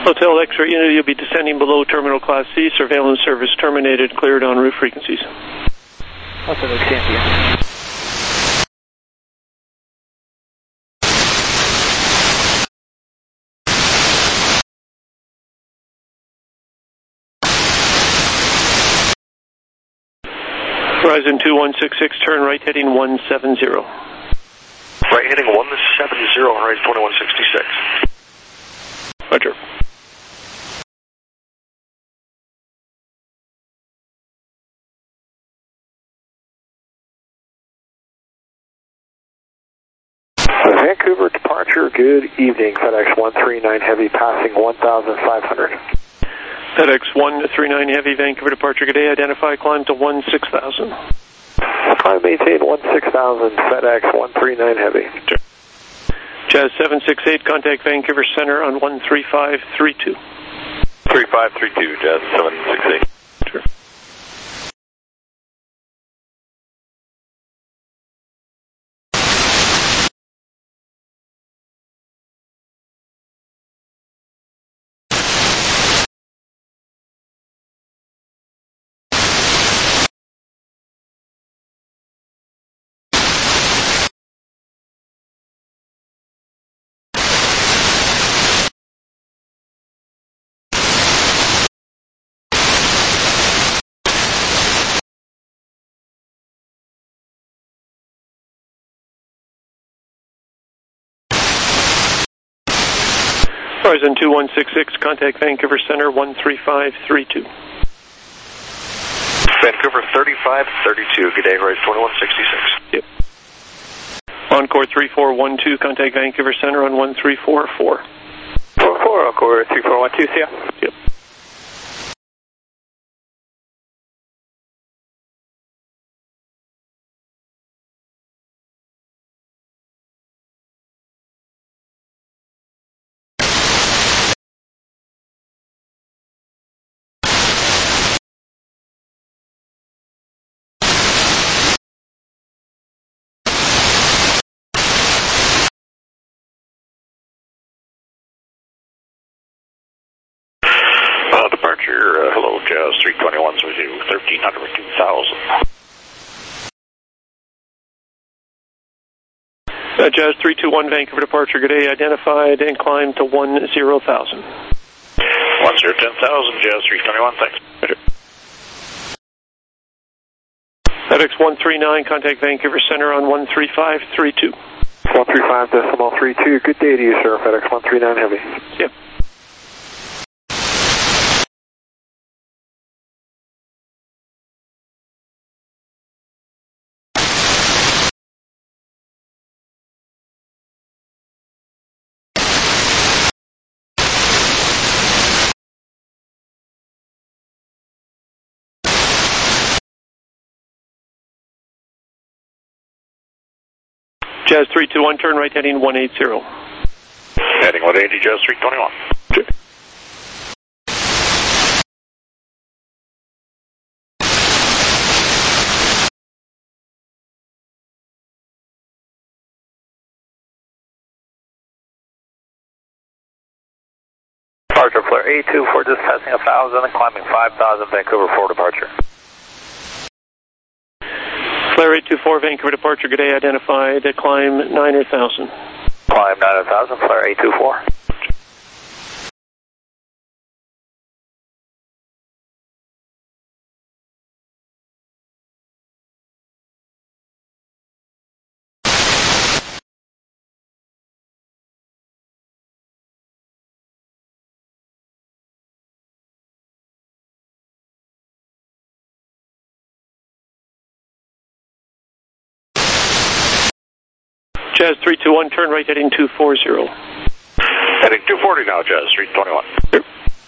Hotel X-ray unit, you'll be descending below terminal class C. Surveillance service terminated. Cleared en route frequencies. Hotel X, Horizon 2166, turn right heading 170. Right heading 170, Horizon 2166. Roger. Vancouver departure, good evening. FedEx 139 Heavy passing 1,500. FedEx 139 Heavy, Vancouver departure, good day. Identify, climb to 16,000. Climb maintain 16,000, FedEx 139 Heavy. Jazz 768, contact Vancouver Center on 13532. 3532, Jazz 768. Sure. Horizon 2166, contact Vancouver Center 13532. Vancouver 3532, good day, Horizon 2166. Yep. Encore 3412, contact Vancouver Center on 1344. 44, Encore 3412, see ya. Yep. Departure, hello, Jazz 321, so 1300 with 2000. Jazz 321, Vancouver departure, good day. Identified and climb to 10,000. 10,000, Jazz 321, thanks. Roger. FedEx 139, contact Vancouver Center on 13532. 135.32, good day to you, sir. FedEx 139 Heavy. Yep. Jazz 321, turn right heading 180. Heading 180, Jazz 321. Okay. Departure flare 824, just passing 1,000 and climbing 5,000, Vancouver 4 departure. Flare 824, Vancouver departure, good day. Identified, climb 9,000. Climb 9,000, flare 824. Jazz 321, turn right heading 240. Heading 240 now, Jazz 321. Sure.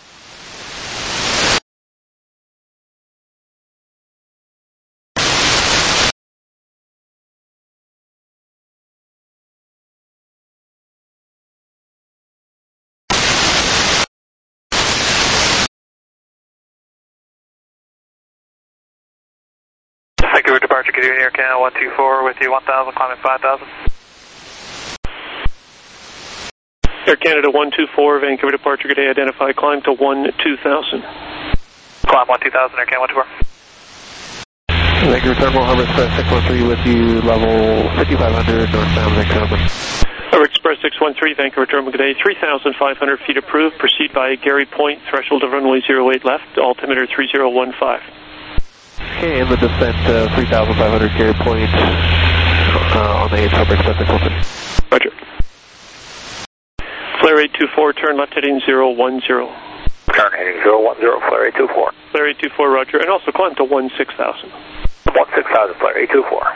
Vancouver departure, good evening, Air Canada 124 with you, 1,000, climbing 5,000. Air Canada 124, Vancouver departure, good day, identify, climb to 2000. Climb 1000, Air Canada 124. Vancouver Terminal, Harbor Express 613 with you, level 5500, northbound Vancouver. Harbor Express 613, Vancouver Terminal, good day, 3,500 feet approved, proceed by Gary Point, threshold of runway 08 left, altimeter 3015. Okay, in the descent, 3,500 Gary Point on the 8th Harbor Express 613. Roger. Flare 824, turn left heading 010. Turn heading 010, Flare 824. Flare 824, roger, and also climb to 16,000. 16,000, Flare 824.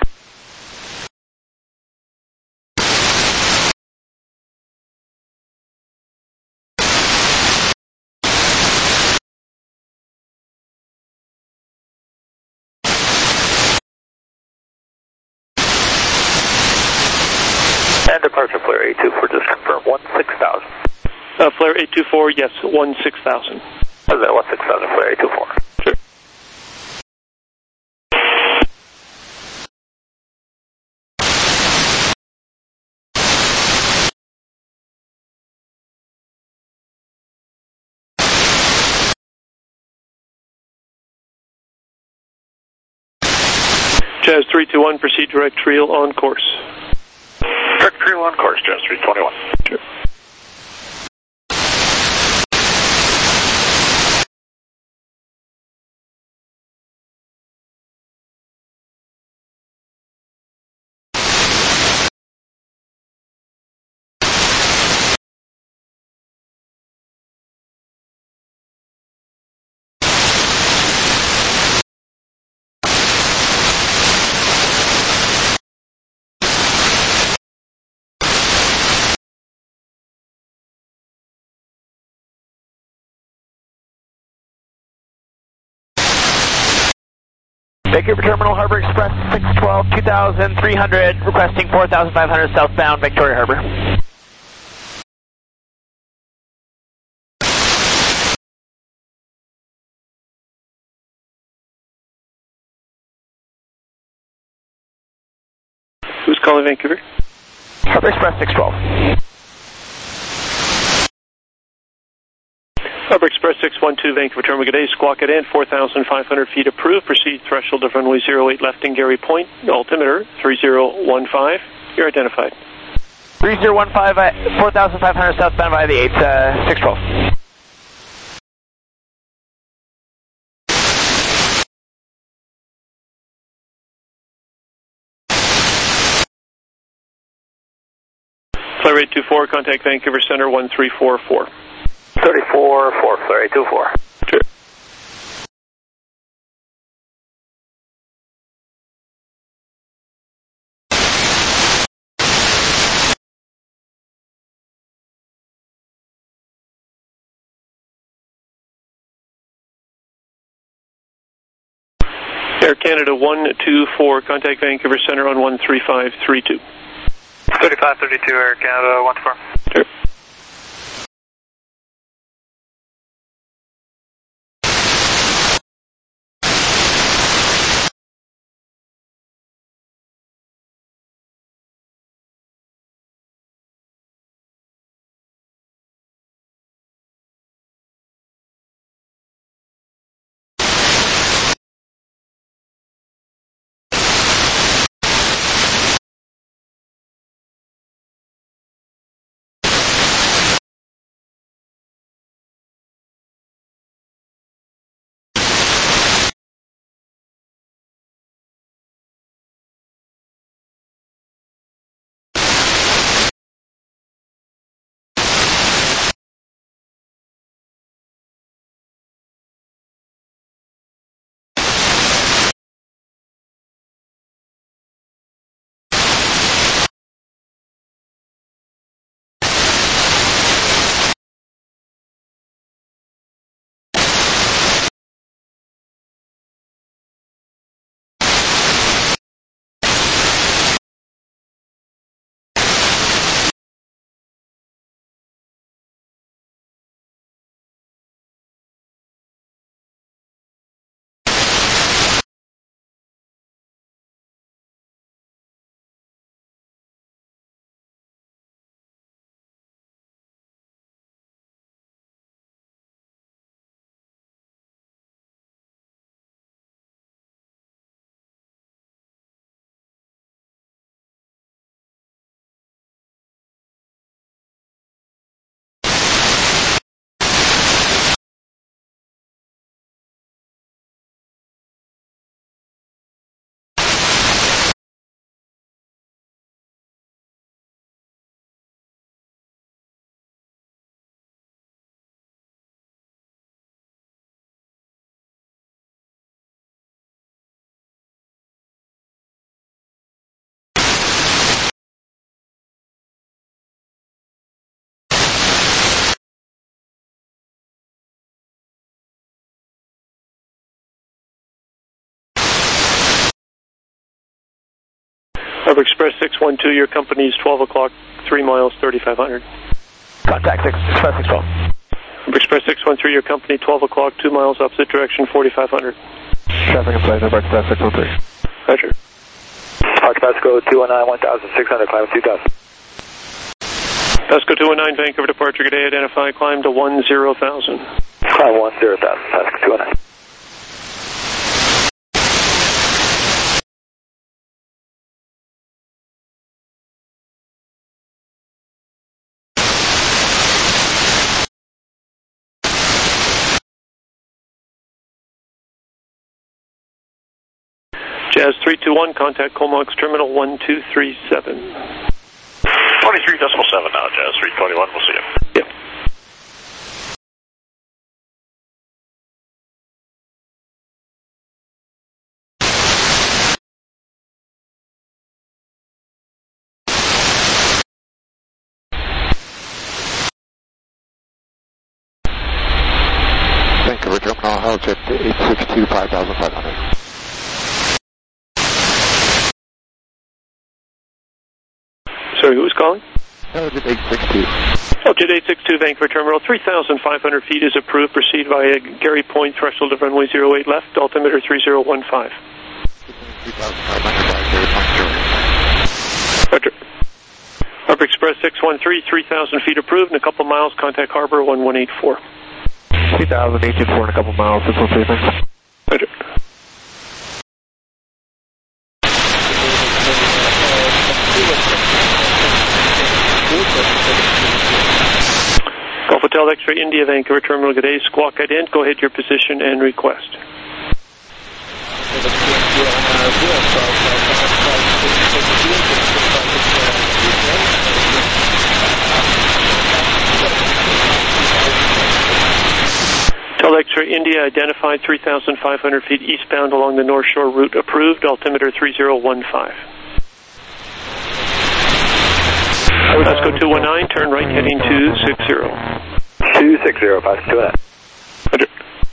And departure Flare 824, just confirm 16,000. Flare 824, yes, 16,000. Is that 16,000, Flare 824? Sure. Jazz 321, proceed direct trial on course. Direct trial on course, Jazz 321. Sure. Vancouver Terminal, Harbor Express 612, 2,300, requesting 4,500 southbound Victoria Harbor. Who's calling Vancouver? Harbor Express 612. Harbor Express 612, Vancouver Terminal, good day, squawk it in, 4,500 feet approved, proceed threshold of runway 08 left in Gary Point, altimeter 3015, you're identified. 3015, 4,500 southbound via the 8th, 612. Flare 824, contact Vancouver Center 1344. 34-4, Flare 824. Sure. Air Canada 124, contact Vancouver Center on 13532. 3532, Air Canada 124. Sure. Harbor Express 612, your company's 12 o'clock, 3 miles, 3,500. Contact Express 612. Harbor Express 613, your company 12 o'clock, 2 miles, opposite direction, 4,500. Traffic in sight, Harbor Express 613. Roger. Arch Pasco 219, 1,600, climb 2,000. Pasco 219, Vancouver departure, good day, identify, climb to 10,000. Climb 10,000, Pasco 219. Jazz 321, contact Comox Terminal 1237. 23.7 now, Jazz 321, we'll see you. Yep. Vancouver Terminal, House at 862, 5,500. Sorry, who was calling? House at 862. Oh, Jet 862, Vancouver Terminal, 3,500 feet is approved. Proceed via Gary Point, threshold of runway 08 left, altimeter 3015. 3,500 Roger. Harbor Express 613, 3,000 feet approved. In a couple miles, contact Harbor 1184. 2,084 in a couple miles, 613, thanks. Roger. Golf Hotel X-Ray India, Vancouver Terminal, good day. Squawk ident, go ahead your position and request. Hotel X-Ray India identified 3,500 feet eastbound along the North Shore route approved, altimeter 3015. Pasco 219, turn right heading 260. 260, Pasco 219. Roger.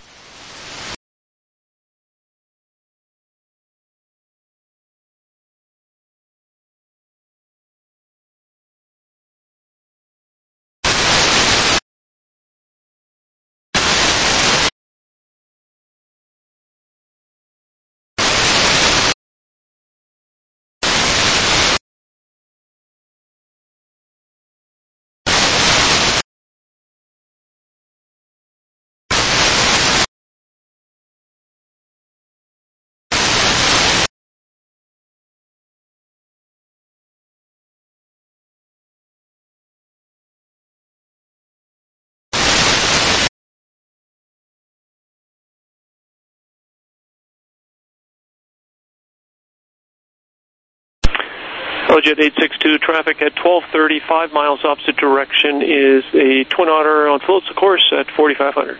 Jet 862, traffic at 1230, 5 miles opposite direction is a Twin Otter on full course at 4,500.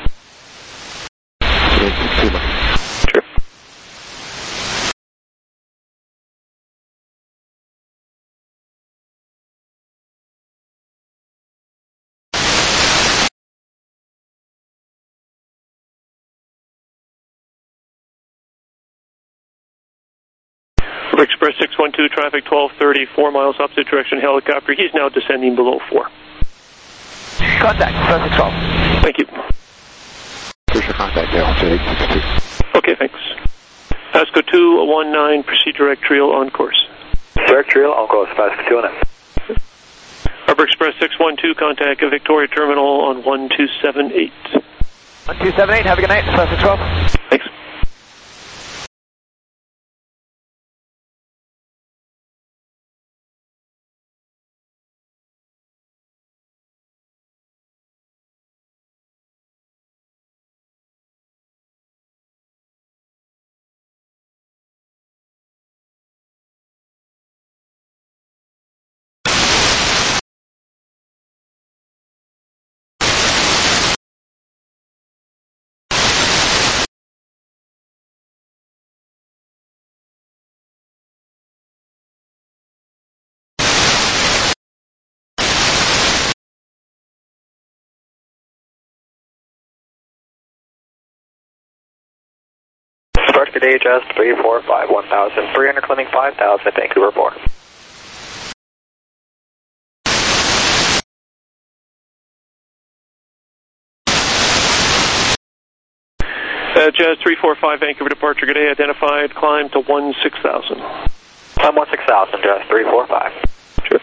Sure. Express 612, traffic 1230, 4 miles opposite direction, helicopter. He's now descending below 4. Contact, Express 612. Thank you. Here's your contact, Jet 862. Okay, thanks. Pasco 219, proceed direct trail on course. Direct trail on course, Pasco 219. Harbor Express 612, contact Victoria Terminal on 1278. 1278, have a good night, Express 612. Thanks. Departure today, just 345, 1,300, climbing 5,000 at Vancouver Port. Jazz 345, Vancouver departure, good day, identified, climb to 16,000. Climb 16,000, Jazz 345. Sure.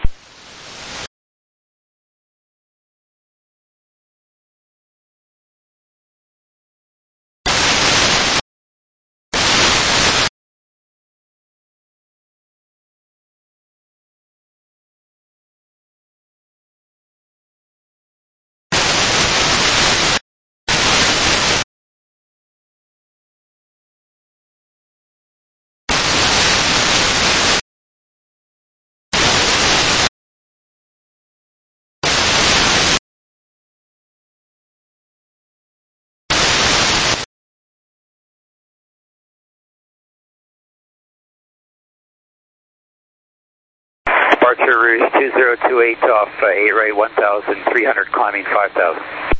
Departure Rouge 2028 off 8 right 1,300, climbing 5,000.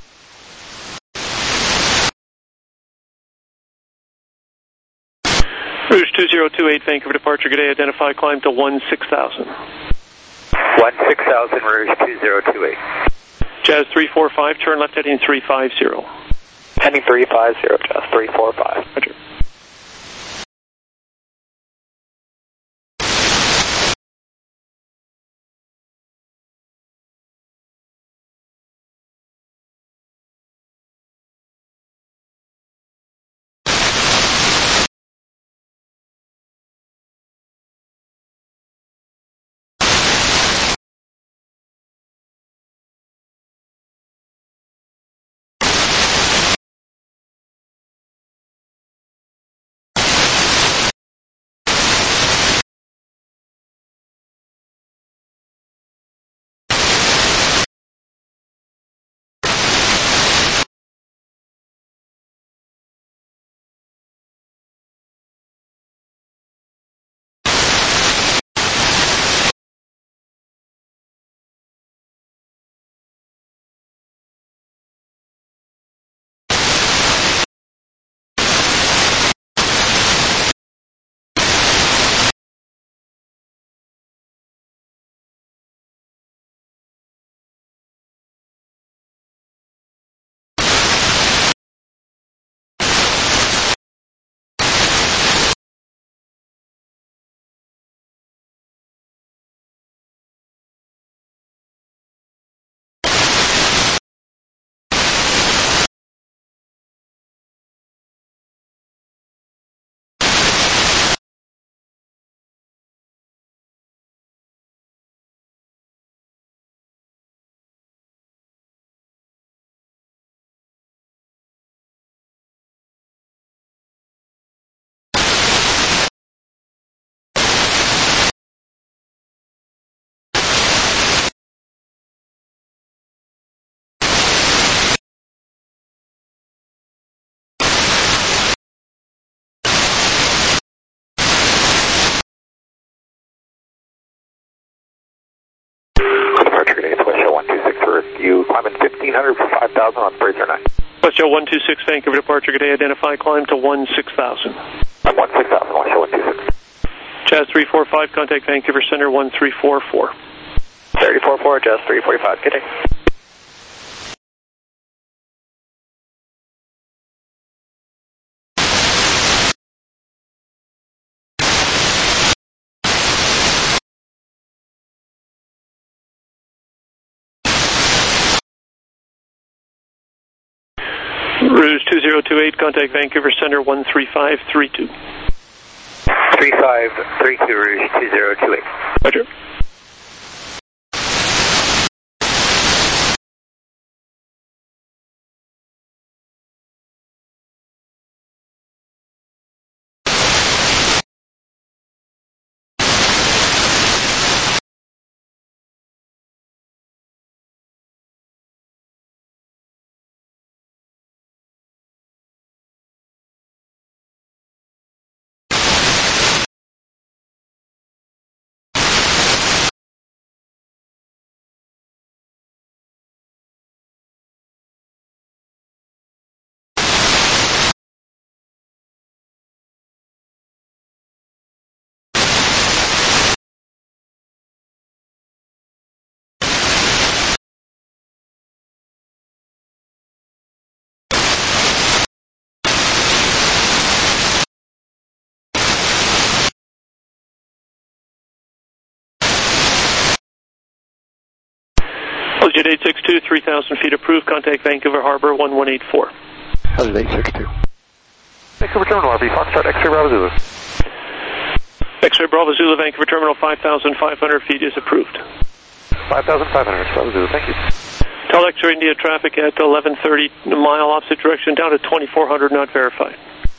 Rouge 2028, Vancouver departure, good day, identified, climb to 16,000. 16,000, Rouge 2028. Jazz 345, turn left heading 350. Heading 350, Jazz 345. Roger. Departure today, West Show 126 for you, climbing 1,500 for 5,000 on Brazier 9. West Show 126, Vancouver departure, good day, identified, climb to 16,000. I'm 16,000, West Show 126. Jazz 345, contact Vancouver Center 1344. 344, Jazz 345, good day. Rouge 2028, contact Vancouver Center 13532. 3532, Rouge 2028. Roger. Altitude 862, 3,000 feet approved. Contact Vancouver Harbor 1184. Altitude 862. Vancouver Terminal, RV Foxtrot, X-ray Bravo Zulu. X-ray Bravo Zulu, Vancouver Terminal, 5,500 feet is approved. 5,500, Bravo Zulu, thank you. Tell X-ray India traffic at 1130 mile opposite direction down to 2400, not verified.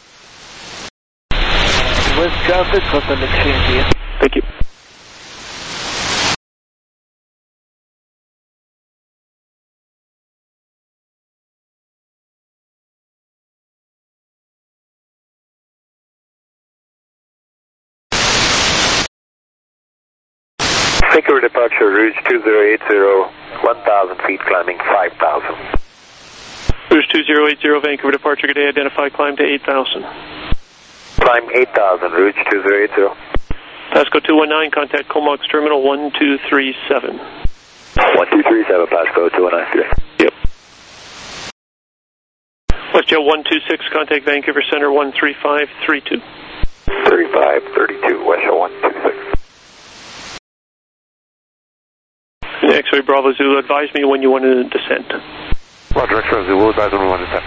West traffic, contact X-ray India. Thank you. Vancouver departure, Rouge 2080, 1,000 feet, climbing 5,000. Rouge 2080, Vancouver departure, good day, identify, climb to 8,000. Climb 8,000, Rouge 2080. Pasco 219, contact Comox Terminal 1237. 1237, Pasco 219. Yep. WestJet 126, contact Vancouver Center 13532. 3532, WestJet 126. X-ray Bravo Zulu, advise me when you want to descend. Roger, X-ray Zulu, we'll advise when we want to descend.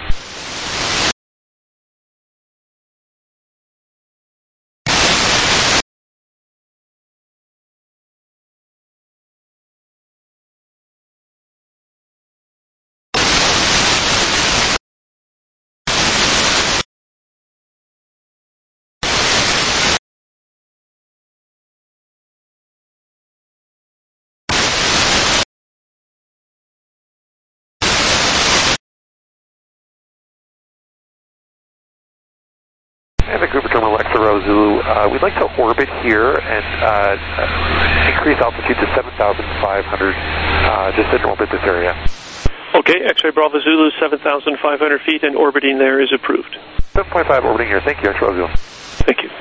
And Vancouver Terminal, X-ray Bravo Zulu, we'd like to orbit here and increase altitude to 7,500, just in orbit this area. Okay, X-ray Bravo Zulu, 7,500 feet and orbiting there is approved. 7.5 orbiting here, thank you, X-ray Bravo Zulu. Thank you.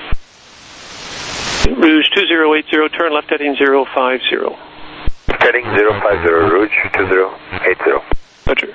Rouge 2080, turn left heading 050. Heading 050, Rouge 2080. Roger.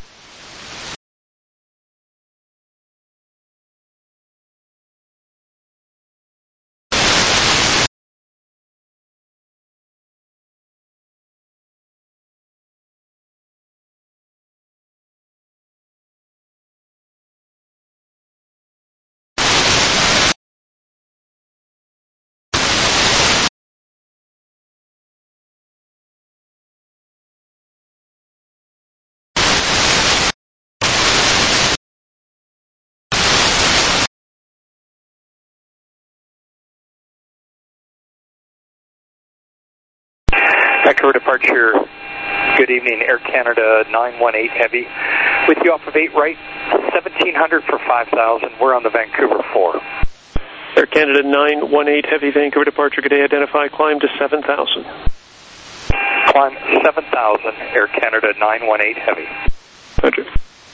Vancouver departure, good evening, Air Canada 918 Heavy. With you off of 8 right, 1,700 for 5,000. We're on the Vancouver 4. Air Canada 918 Heavy, Vancouver departure, good day, identify, climb to 7,000. Climb 7,000, Air Canada 918 Heavy. Roger.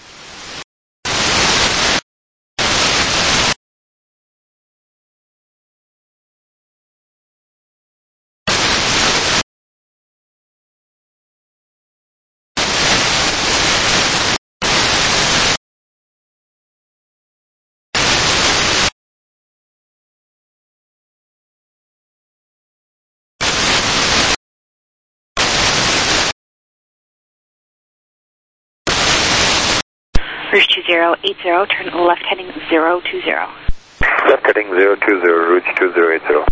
Rouge 2080, turn left heading 020. Left heading 020, Rouge 2080.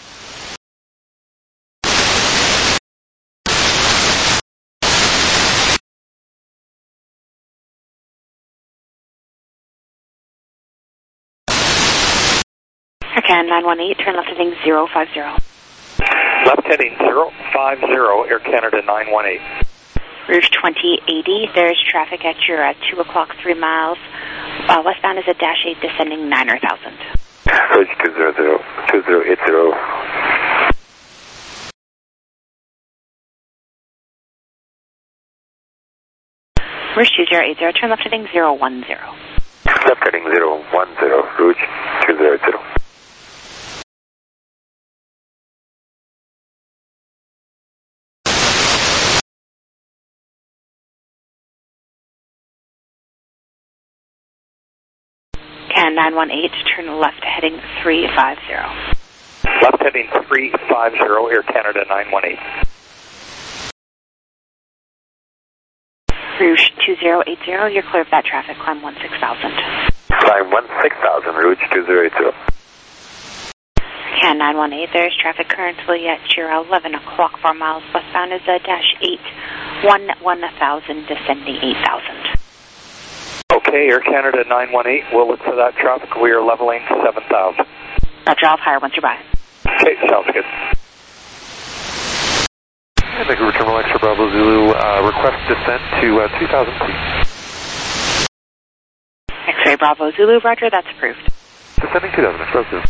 Air Canada 918, turn left heading 050. Left heading 050, Air Canada 918. Rouge 2080, there's traffic at your 2 o'clock, 3 miles. Westbound is a dash 8 descending 9 or 1,000. Rouge 200, 2080. Rouge 2080, turn left heading 010. Left heading 010, Rouge 2080. Can 918, turn left heading 350. Left heading 350, Air Canada 918. Rouge 2080, you're clear of that traffic. Climb 16,000. Climb 16,000, Rouge 2080. Can 918, there's traffic currently at Chira 11 o'clock, 4 miles westbound is a dash 811,000, descending 8,000. Okay, Air Canada 918, we'll look for that traffic. We are leveling 7,000. Roger, I'll higher once you're by. Okay, sounds good. Vancouver Terminal Extra Bravo Zulu, request descent to 2,000, please. X-ray Bravo Zulu, roger, that's approved. Descending 2,000, Extra Zulu.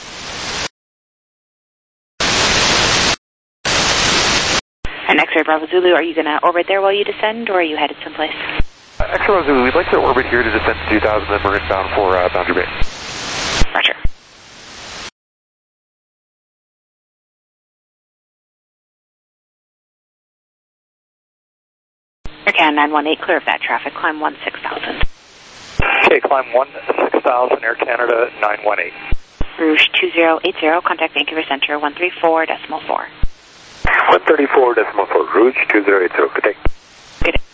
And X-ray Bravo Zulu, are you going to orbit there while you descend, or are you headed someplace? Extra Bravo Zulu, we'd like to orbit here to descend to 2,000, then we're inbound for Boundary Bay. Roger. Aircan 918, clear of that traffic. Climb 16,000. Okay, climb 16,000, Air Canada 918. Rouge 2080, contact Vancouver Center 134.4. 134.4, Rouge 2080. Good day. Good day.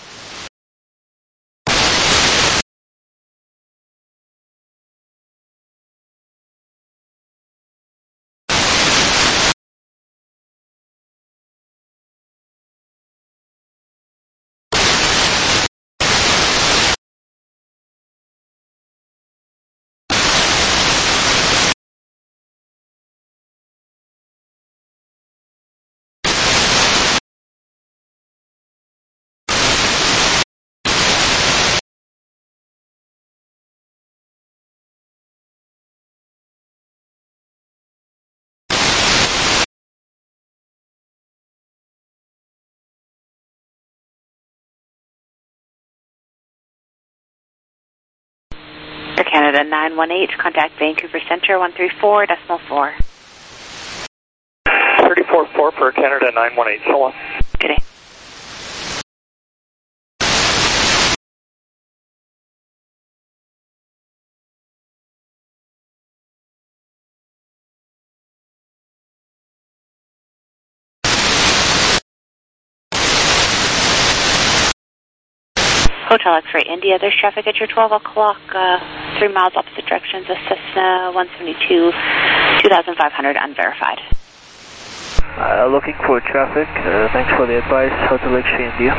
Air Canada 918, contact Vancouver Center 134.4. 34.4 for Canada 918, so on. Good day. Hotel X-ray India, there's traffic at your 12 o'clock, 3 miles opposite directions, a Cessna 172, 2,500 unverified. Looking for traffic. Thanks for the advice. Hotel X-ray India.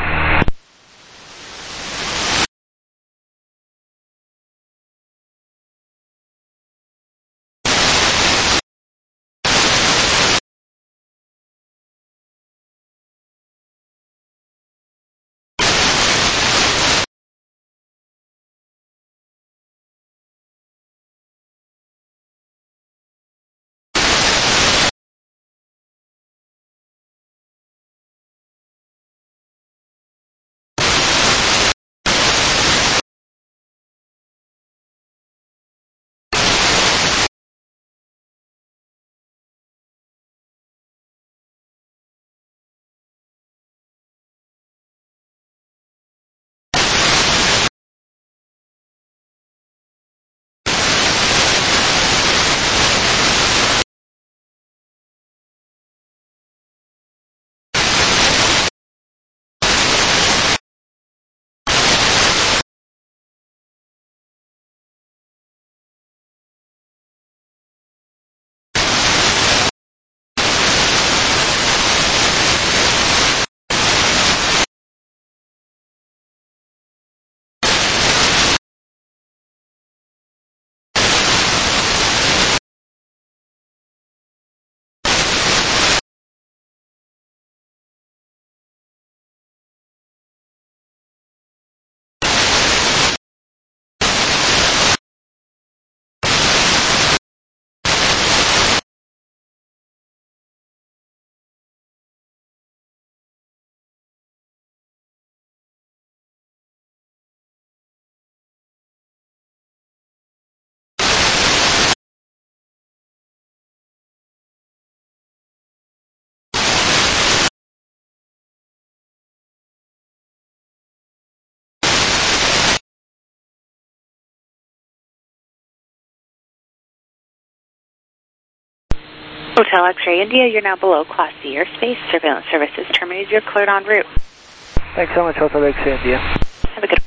Hotel X-ray India, you're now below Class C airspace. Surveillance services terminated. You're cleared en route. Thanks so much, Hotel Lake Sandia. Have a good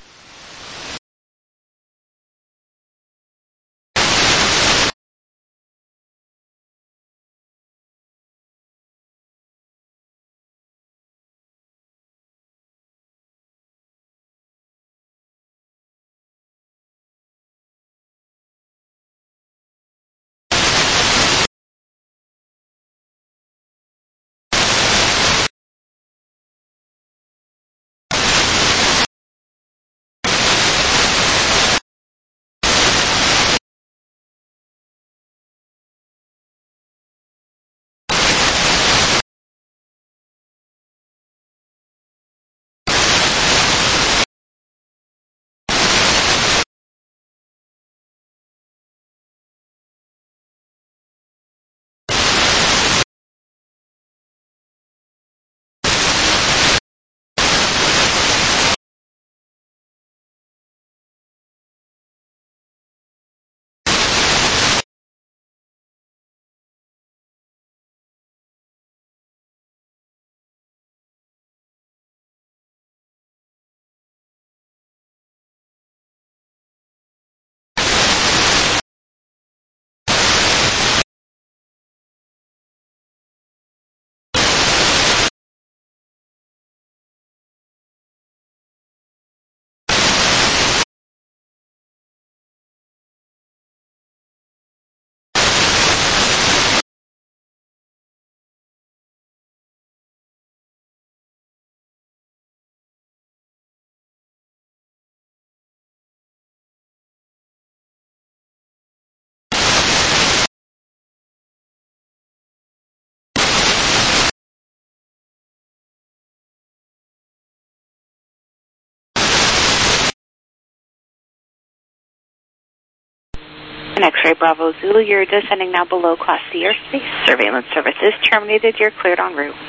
An X-ray Bravo Zulu, you're descending now below Class C airspace. Surveillance services terminated. You're cleared en route.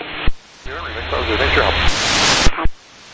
Thanks for your help.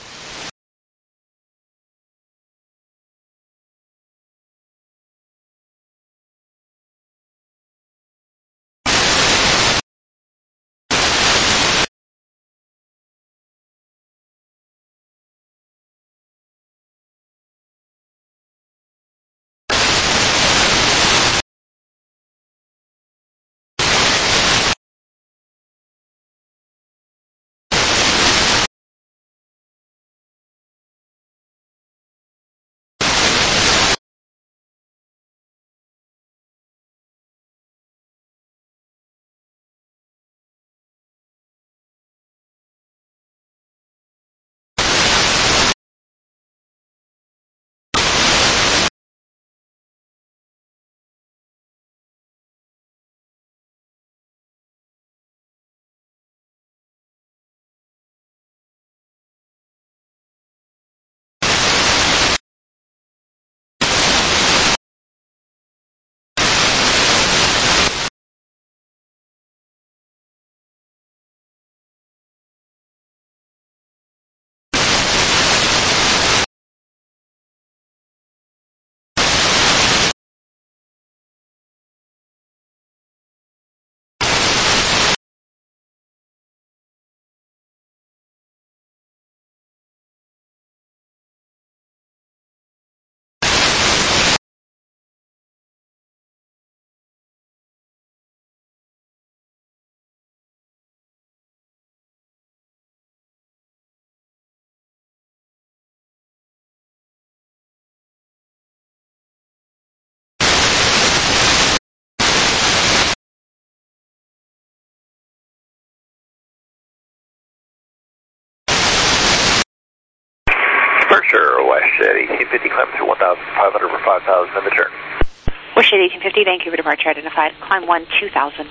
Berkshire, Westjet 1850, climb through 1,500 for 5,000 in the turn. Westjet 1850, Vancouver departure identified. Climb 1-2000.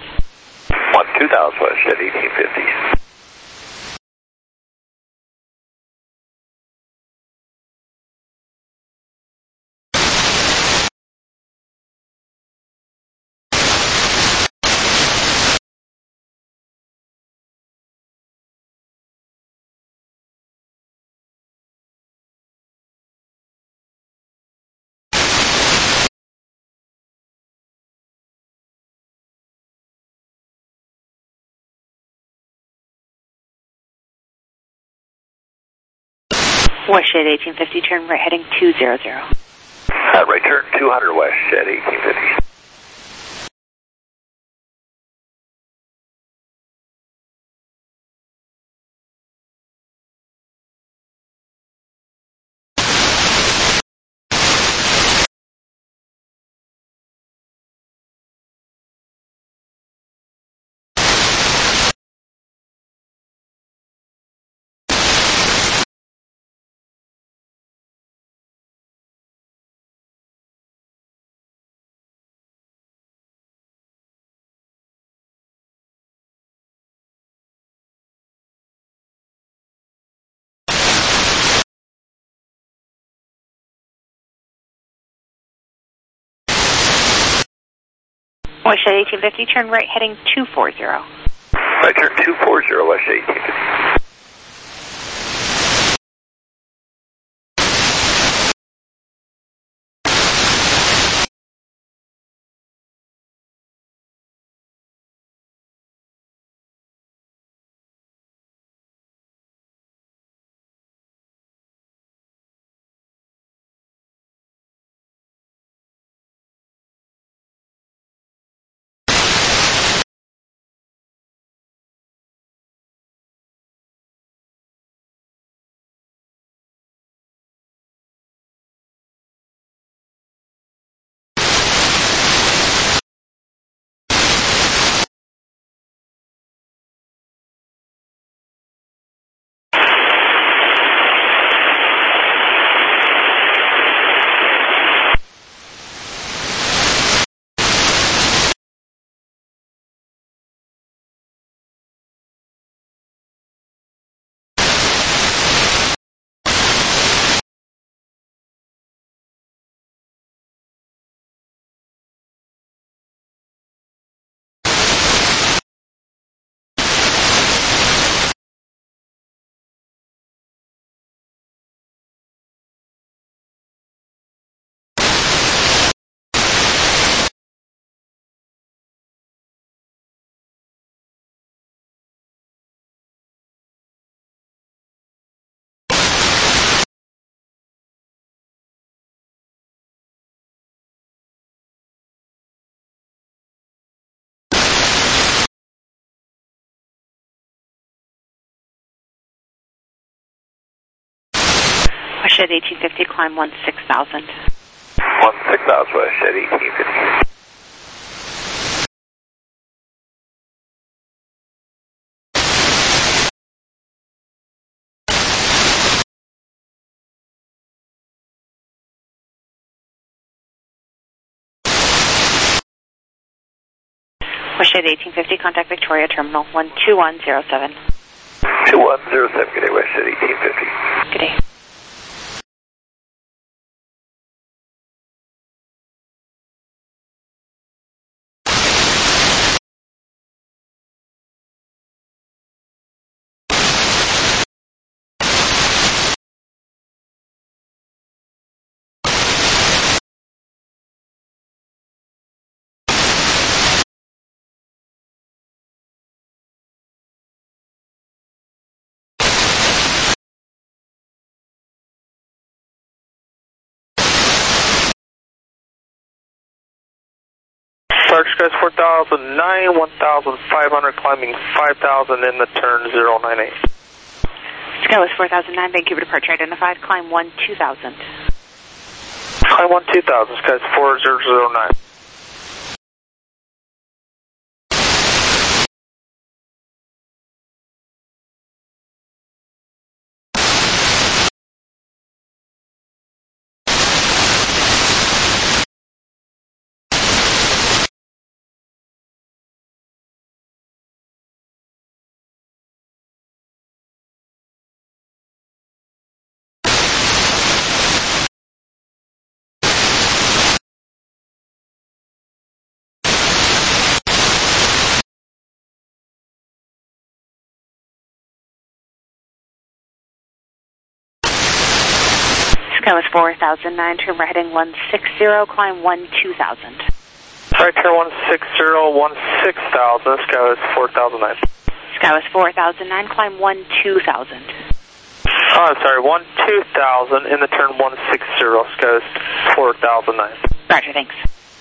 1-2000, Westjet 1850. Westjet 1850, turn right heading 200. Right turn 200 Westjet 1850. Westjet 1850, turn right heading 240. Right turn 240 Westjet 1850. Westjet 1850, climb 16,000. 16,000 Westjet 1850. Westjet 1850, contact Victoria Terminal 12107. 2107, good day, Westjet 1850. Good day. Park Skies 4009, 1,500, climbing 5,000 in the turn 098. Skywest 4009, Vancouver departure identified, climb 12,000. Climb 12,000, Skies 4009. Skywest 4009, turn right heading 160, climb 12,000. Right turn 160, 16,000, Skywest 4009. Skywest 4009, climb 12,000. Oh, I'm sorry, 12,000 in the turn 160, Coast 4009. Roger, thanks.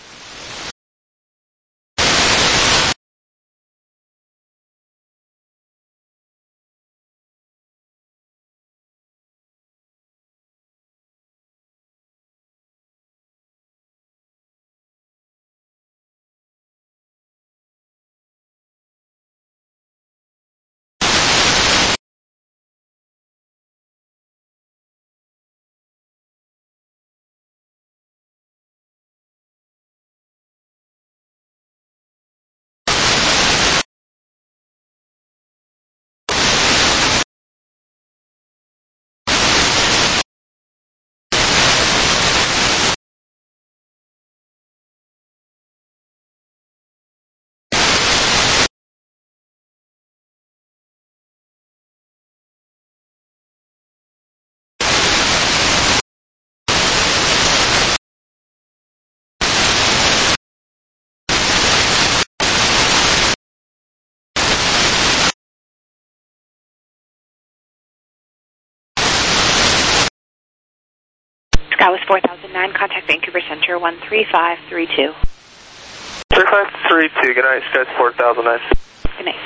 That was 4009. Contact Vancouver Center 13532. 3532. Good night, Sky 4009. Good night.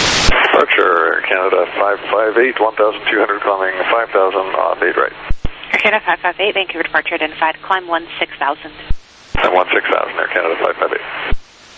Departure, Canada 558, 1200 climbing 5000 on 8 right. Air Canada 558, Vancouver departure identified, climb 16,000. And 16,000, Air Canada 558.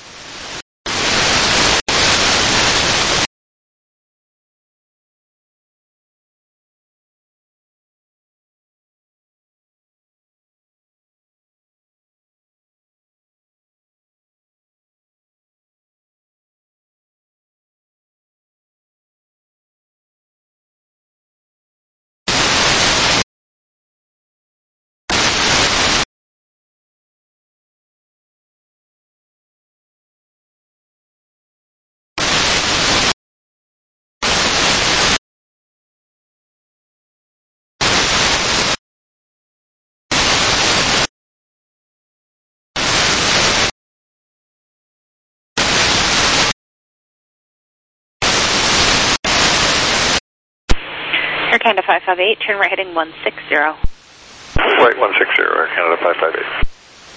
Air Canada 558, turn right heading 160. Right 160, Air Canada 558.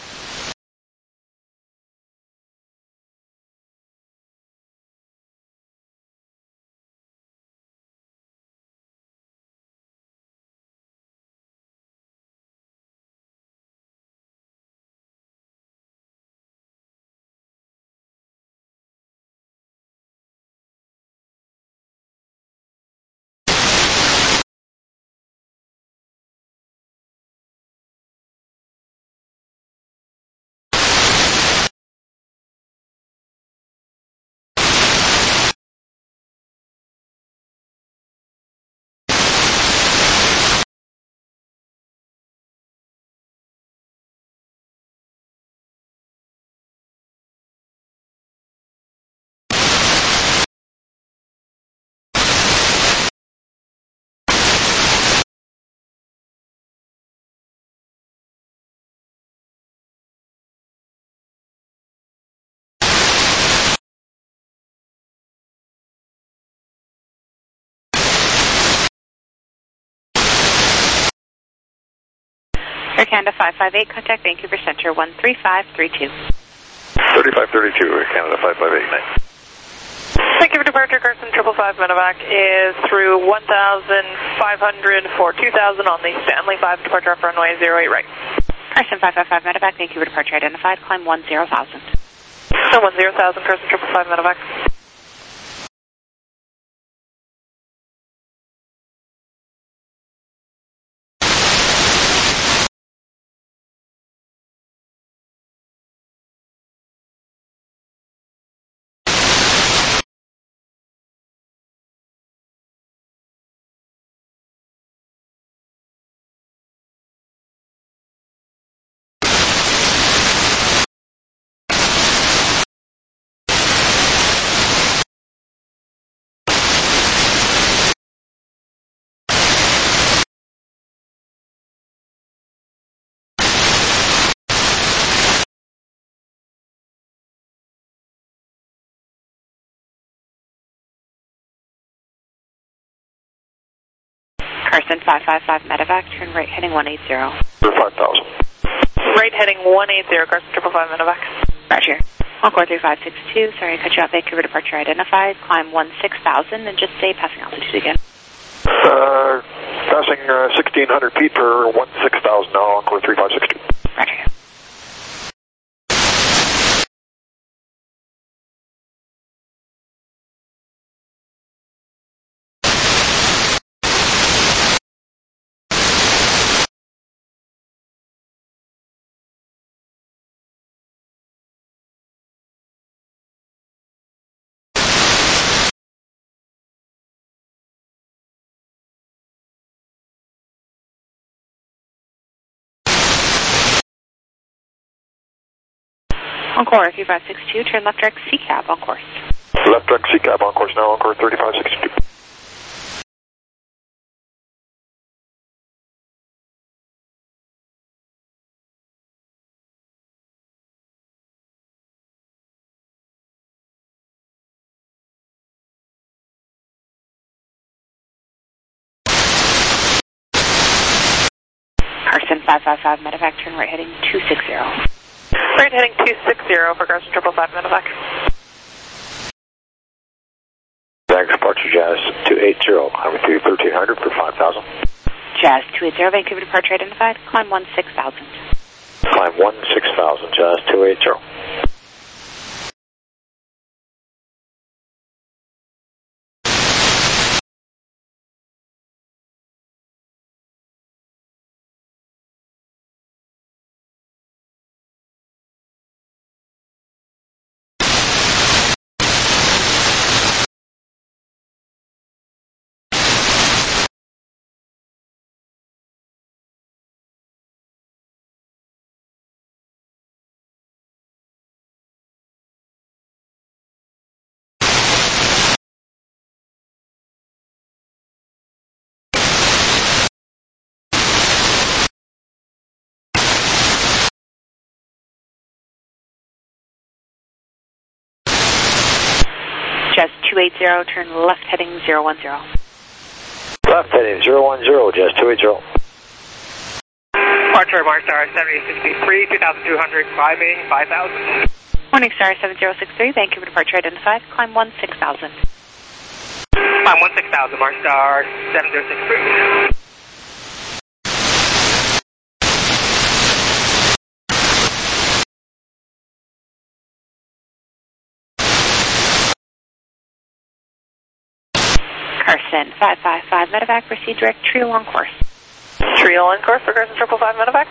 Air Canada 558, contact Vancouver Center 13532. 3532, Air Canada 558. Vancouver departure, Carson 555 medevac is through 1,500 for 2,000 on the Stanley 5 departure off runway 08 right. Carson 555 medevac, Vancouver departure identified, climb 10,000. So 10,000, Carson 555 medevac. Carson 555 medevac, turn right heading 180. For 5,000. Right heading 180, Carson 555 medevac. Roger. Encore 3562, sorry I cut you out, Vancouver departure identified, climb 16,000 and just stay passing altitude again. Passing 1,600 feet for 16,000 now, Encore 3562. Roger. Encore 3562, turn left direct C-cab on course. Left direct C-cab on course now, Encore 3562. Carson 555 medevac, turn right heading 260. Right heading 260 for Carson 555 medevac. Bags departure Jazz 280, Highway 1300 for 5,000. Jazz 280, Vancouver departure identified. Climb 16,000. Climb 16,000, Jazz 280. Jazz 280, turn left heading 010. Left heading 010, Jazz 280. Departure Marstar 7063, 2200, climbing 5000. Morning Star 7063, Vancouver departure identified. Climb 16,000. Climb 16,000, Marstar 7063. Carson 555 medevac, proceed direct trio on course. Trio on course for Carson 555 medevac.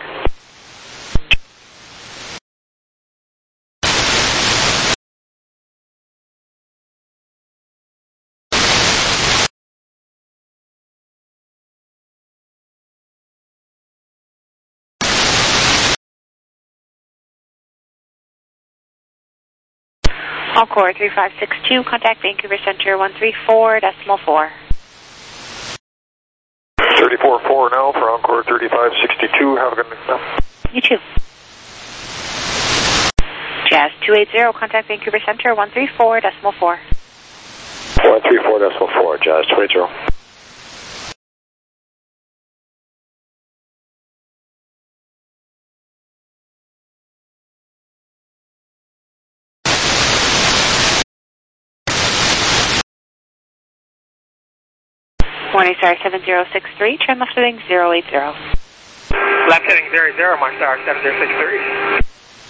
Encore 3562, contact Vancouver Center 134.4. 34-4 now for Encore 3562. Have a good night. You too. Jazz 280, contact Vancouver Center 134.4. 134.4, Jazz 280. Morning Star 7063, turn left heading 080. Left heading 00, Marstar 7063.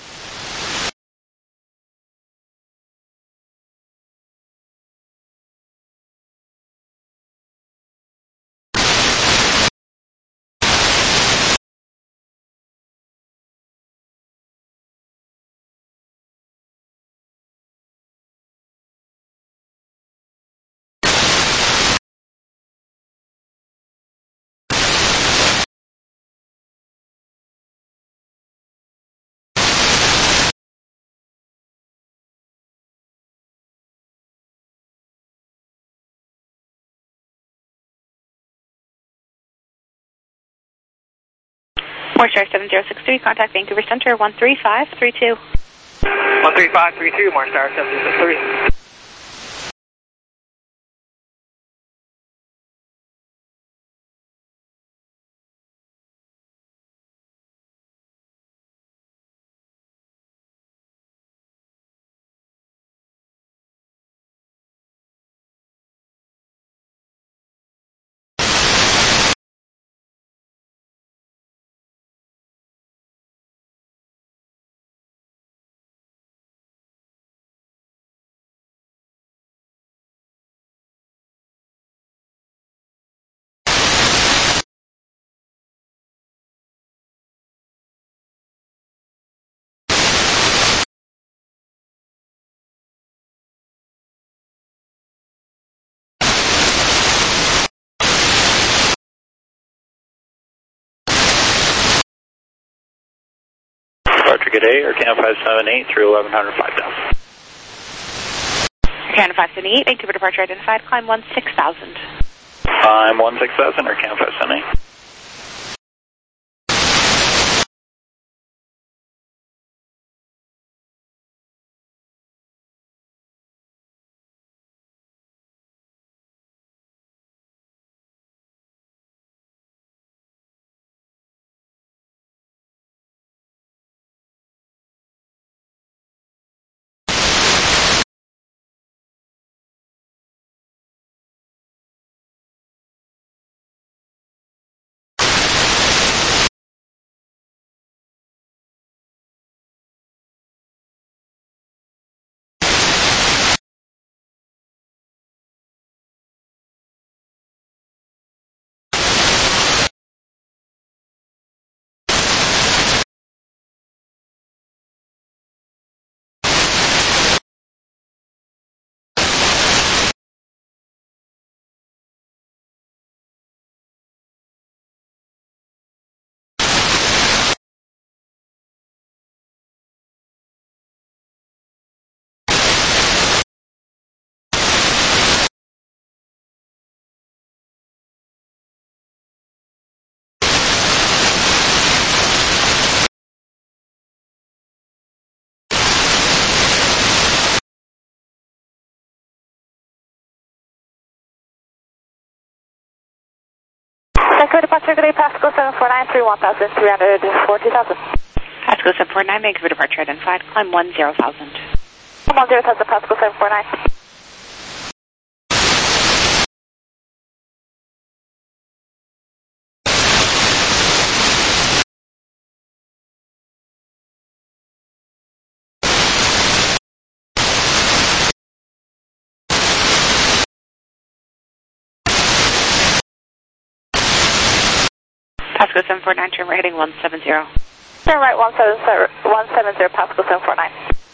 Morning Star 7063, contact Vancouver Center 13532. 13532, Marstar 7063. Departure, good day, Air Canada 578 through 1100, 5000. Air Canada 578, Vancouver departure identified, climb 16,000. Climb 16,000, Air Canada 578. Vancouver departure, good day, Pasco 749, 31,304, 2000. Pasco 749, Vancouver departure identified, climb 10,000. 10,000, Pasco 749. Pasco 749, turn right heading 170. Turn right 170, Pasco 749.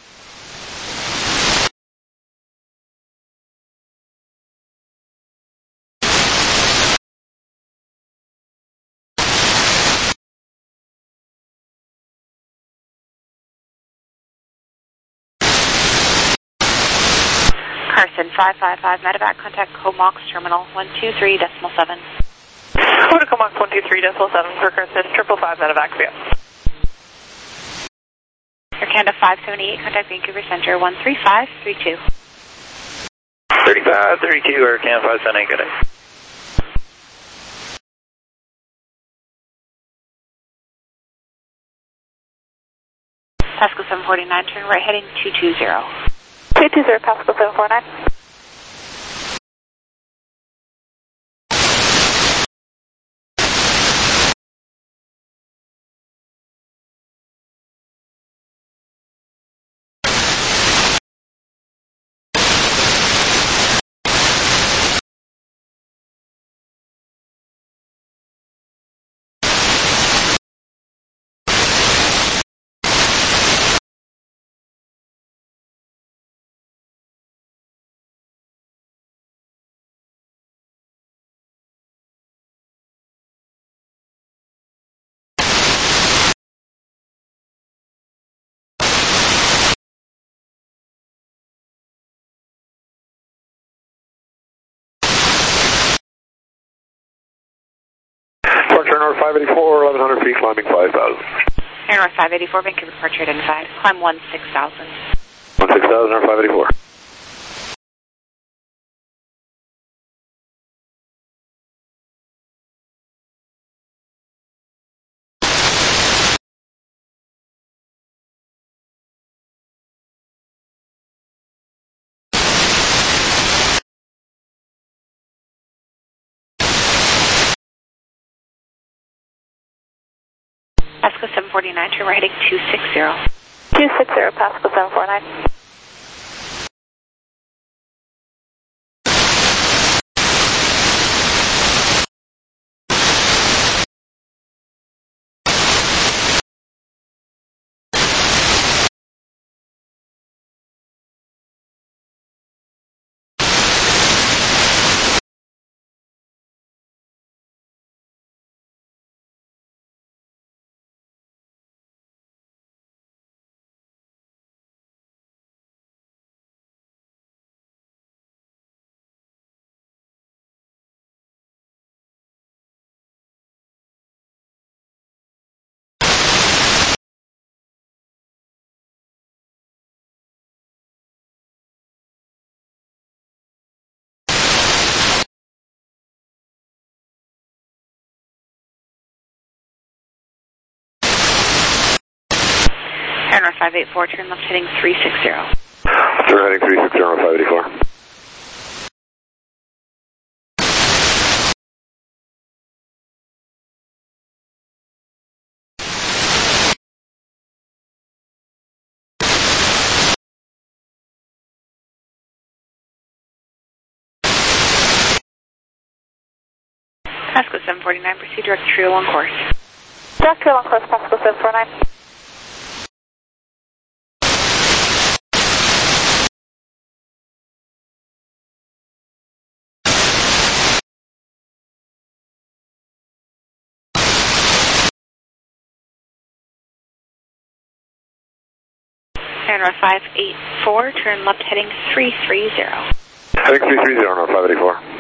Carson 555, medevac, contact Comox Terminal 123.7. Go to Comox 123.7 for Carson, 555 medevac, via. Air Canada 578, contact Vancouver Center 13532. 3532, Air Canada 578, good day. Pasco 749, turn right heading 220. 220, Pasco 749. Departure North 584, 1100 feet, climbing 5,000. Air North 584, Vancouver departure identified, climb 16,000. 16,000 or 584. Pasco 749, turn right heading 260. 260, Pasco 749. Air North 584, turn left heading 360. Turn heading 360 on 584. Pasco 749, proceed direct trail on course. Direct trail on course, Pasco 749. Air North 584, turn left heading 330. Heading 330 on 584.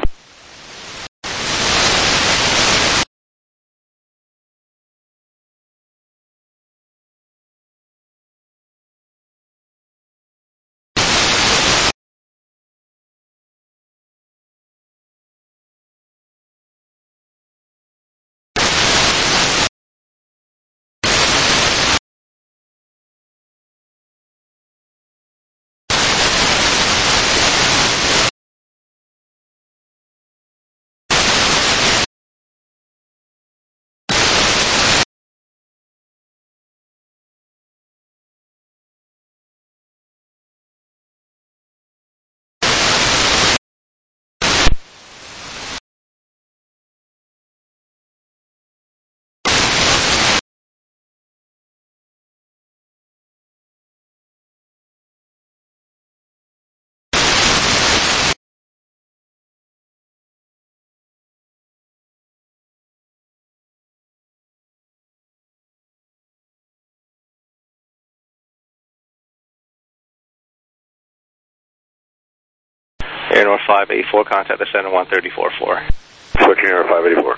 Air North 584, contact the center 134.4. Switching Air 584.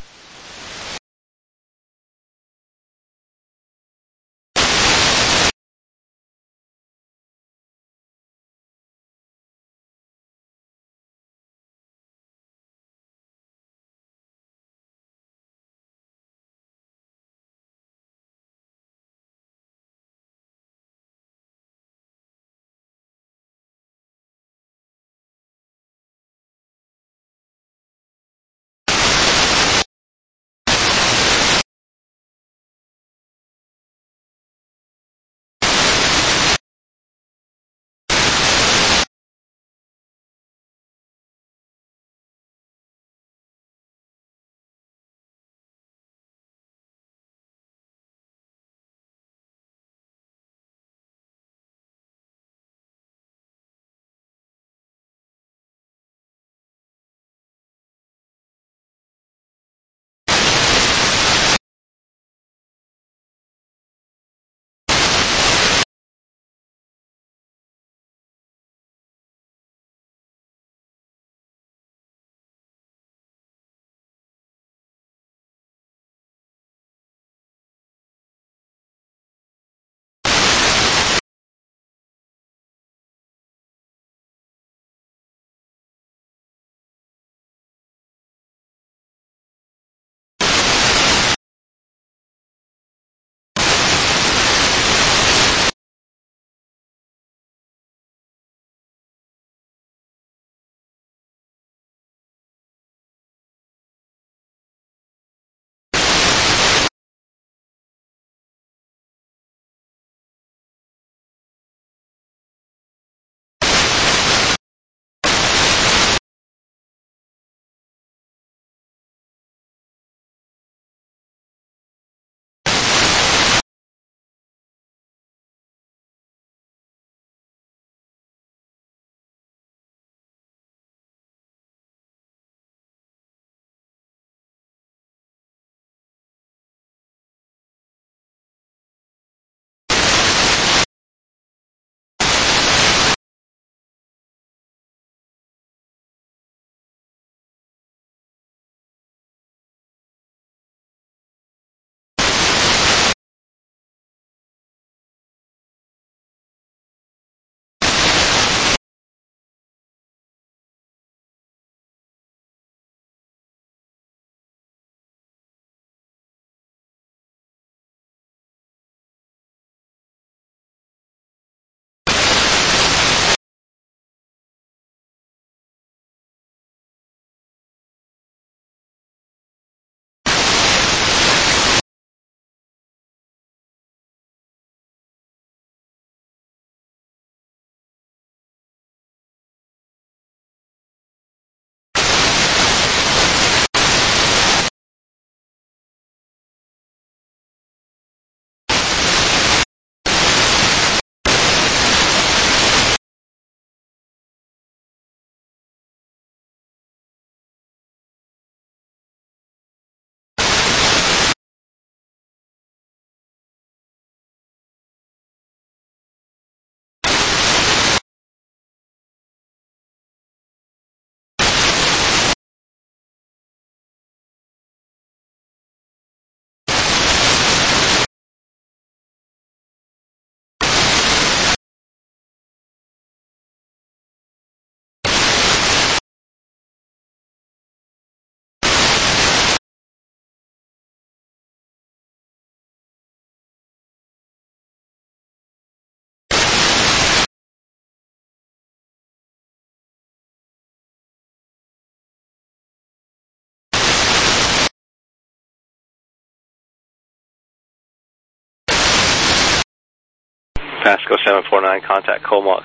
Pasco 749, contact Comox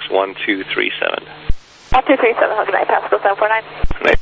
1237. 1237, good night, Pasco 749. Night.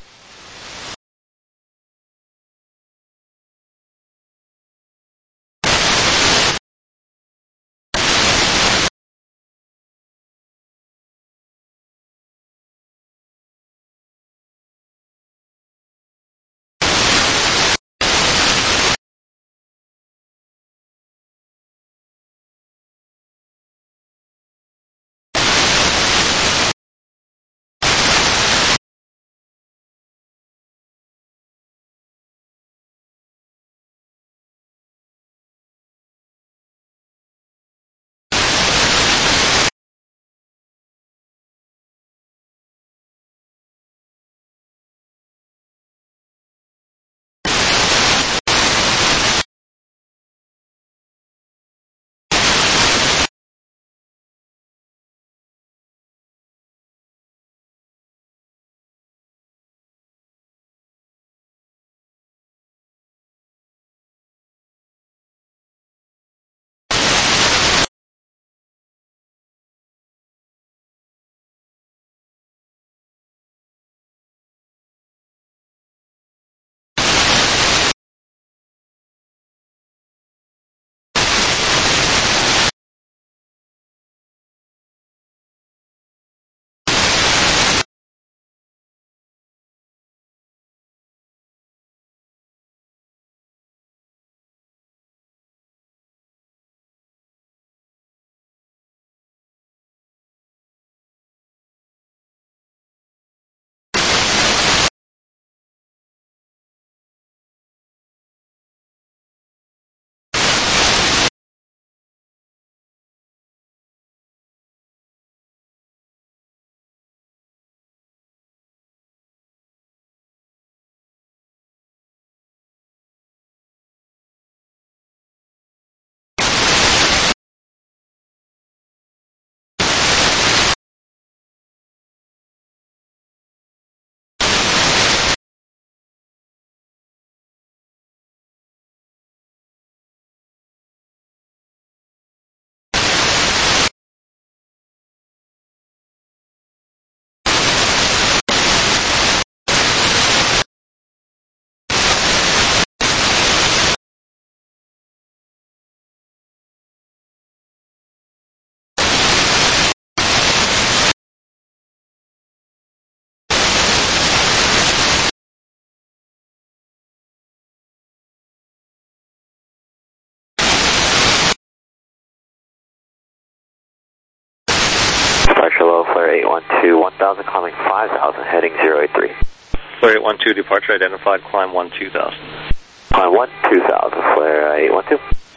Departure low, flare 812, 1000, climbing 5000, heading 083. Flare 812, departure identified, climb 12000. Climb 12000, flare 812.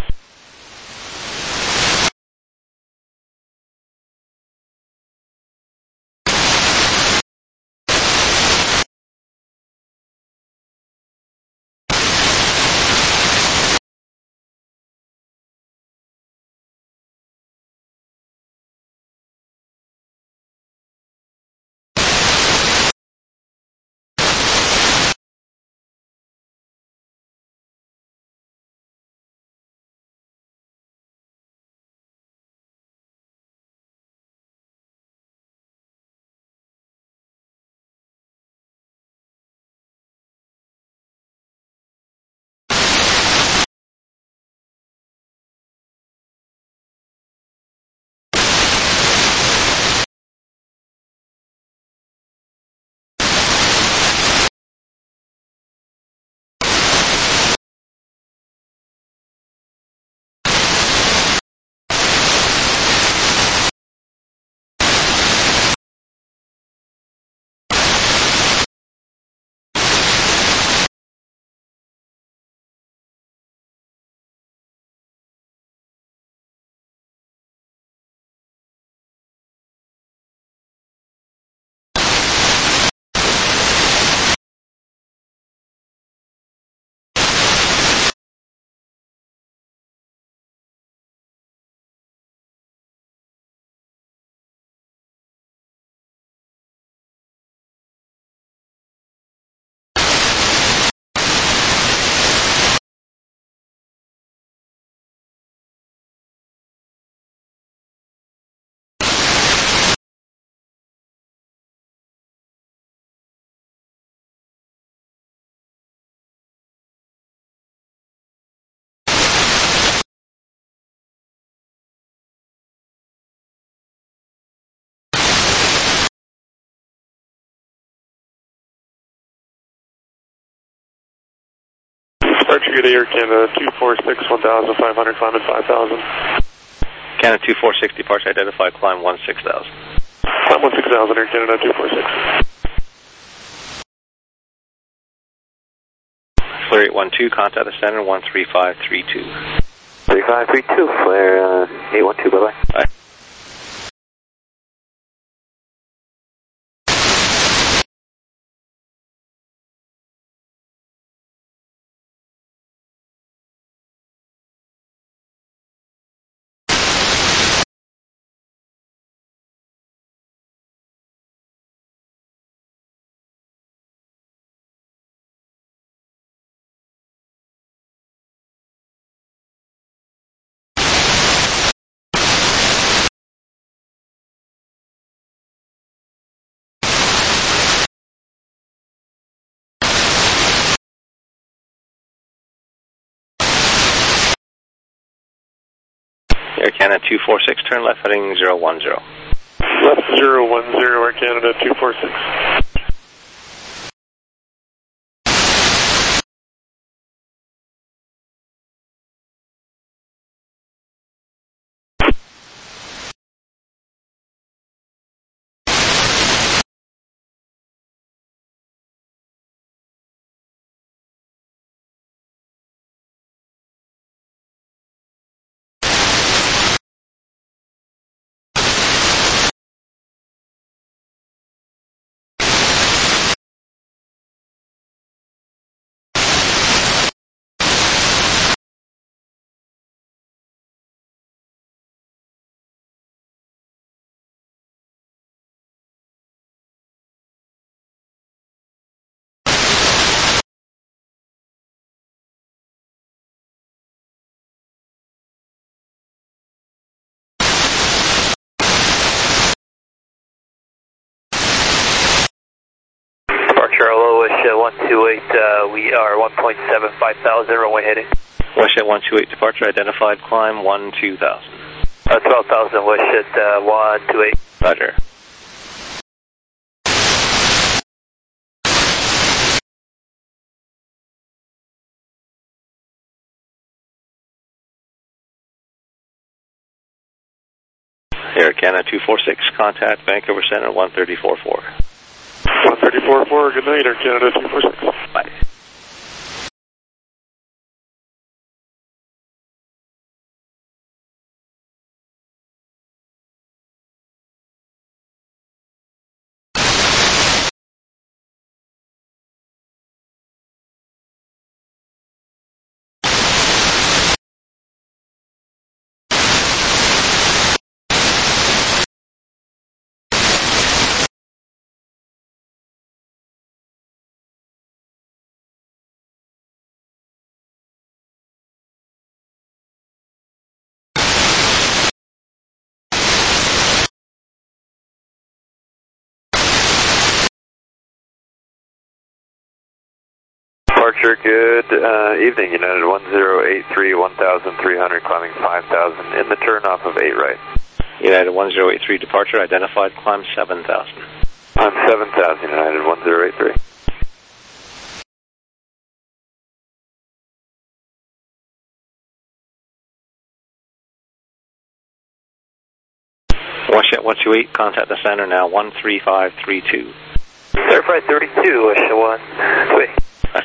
Departure good Air Canada 246, 1500, climbing 5000. Canada 246, departure identified, climb 16000. Climb 16000, Air Canada 246. Flare 812, contact the center 13532. 3532, flare 812, bye-bye. Bye. Air Canada 246, turn left heading 010. Left 010, Air Canada 246. Charlo, Wish 128, we are 1.75,000, runway heading. Wish at 128, departure identified, climb 12,000. 12,000, Wish at 128. Roger. Air Canada 246, contact Vancouver Center 134.4. 134.4, good night, Air Canada 246. Bye. Departure, good evening, United 1083, 1300, climbing 5000, in the turn off of 8 right. United 1083, departure identified, climb 7000. I'm 7000, United 1083. Washjet 128, contact the center now 13532. Certified 32, Washjet 1. Wait.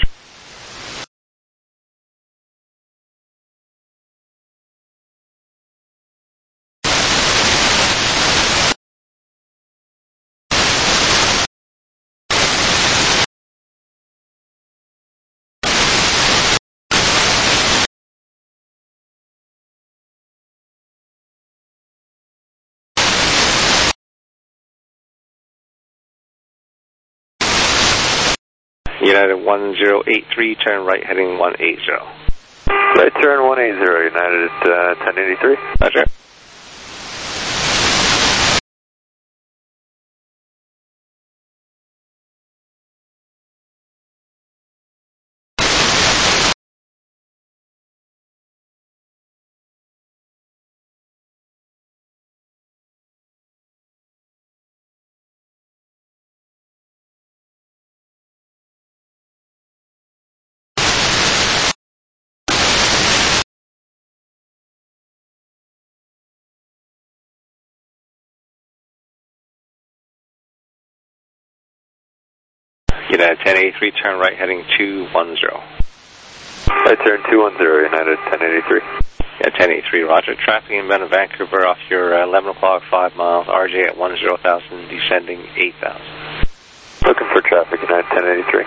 United 1083, turn right heading 180. Right turn 180, United at 1083. Roger. United 1083, turn right heading 210. Right turn 210, United 1083. Yeah, 1083, roger. Traffic inbound in Vancouver off your 11 o'clock, 5 miles, RJ at 10,000, descending 8,000. Looking for traffic, United 1083.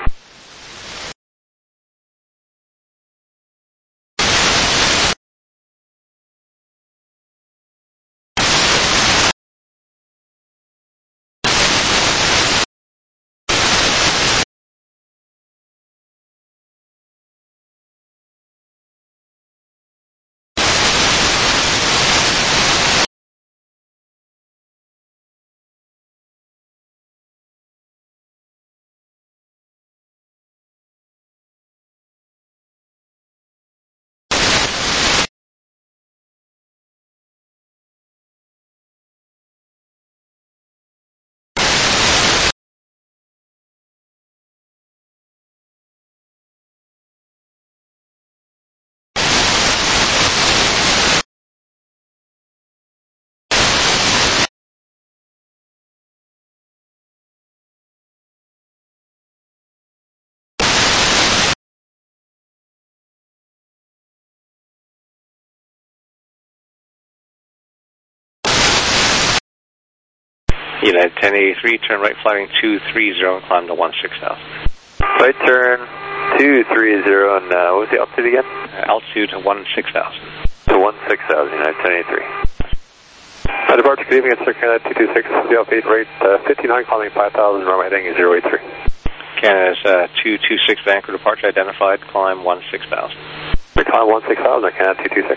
United 1083, turn right flying 230 and climb to 16,000. Right turn 230, and what was the altitude again? Altitude to 16,000. To 16,000, United 1083. Departure, good evening, it's Air Canada 226, the off 8 rate 59, climbing 5,000, runway heading 083. Canada's 226, Vancouver departure identified, climb 16,000. Climb 16,000, Canada 226.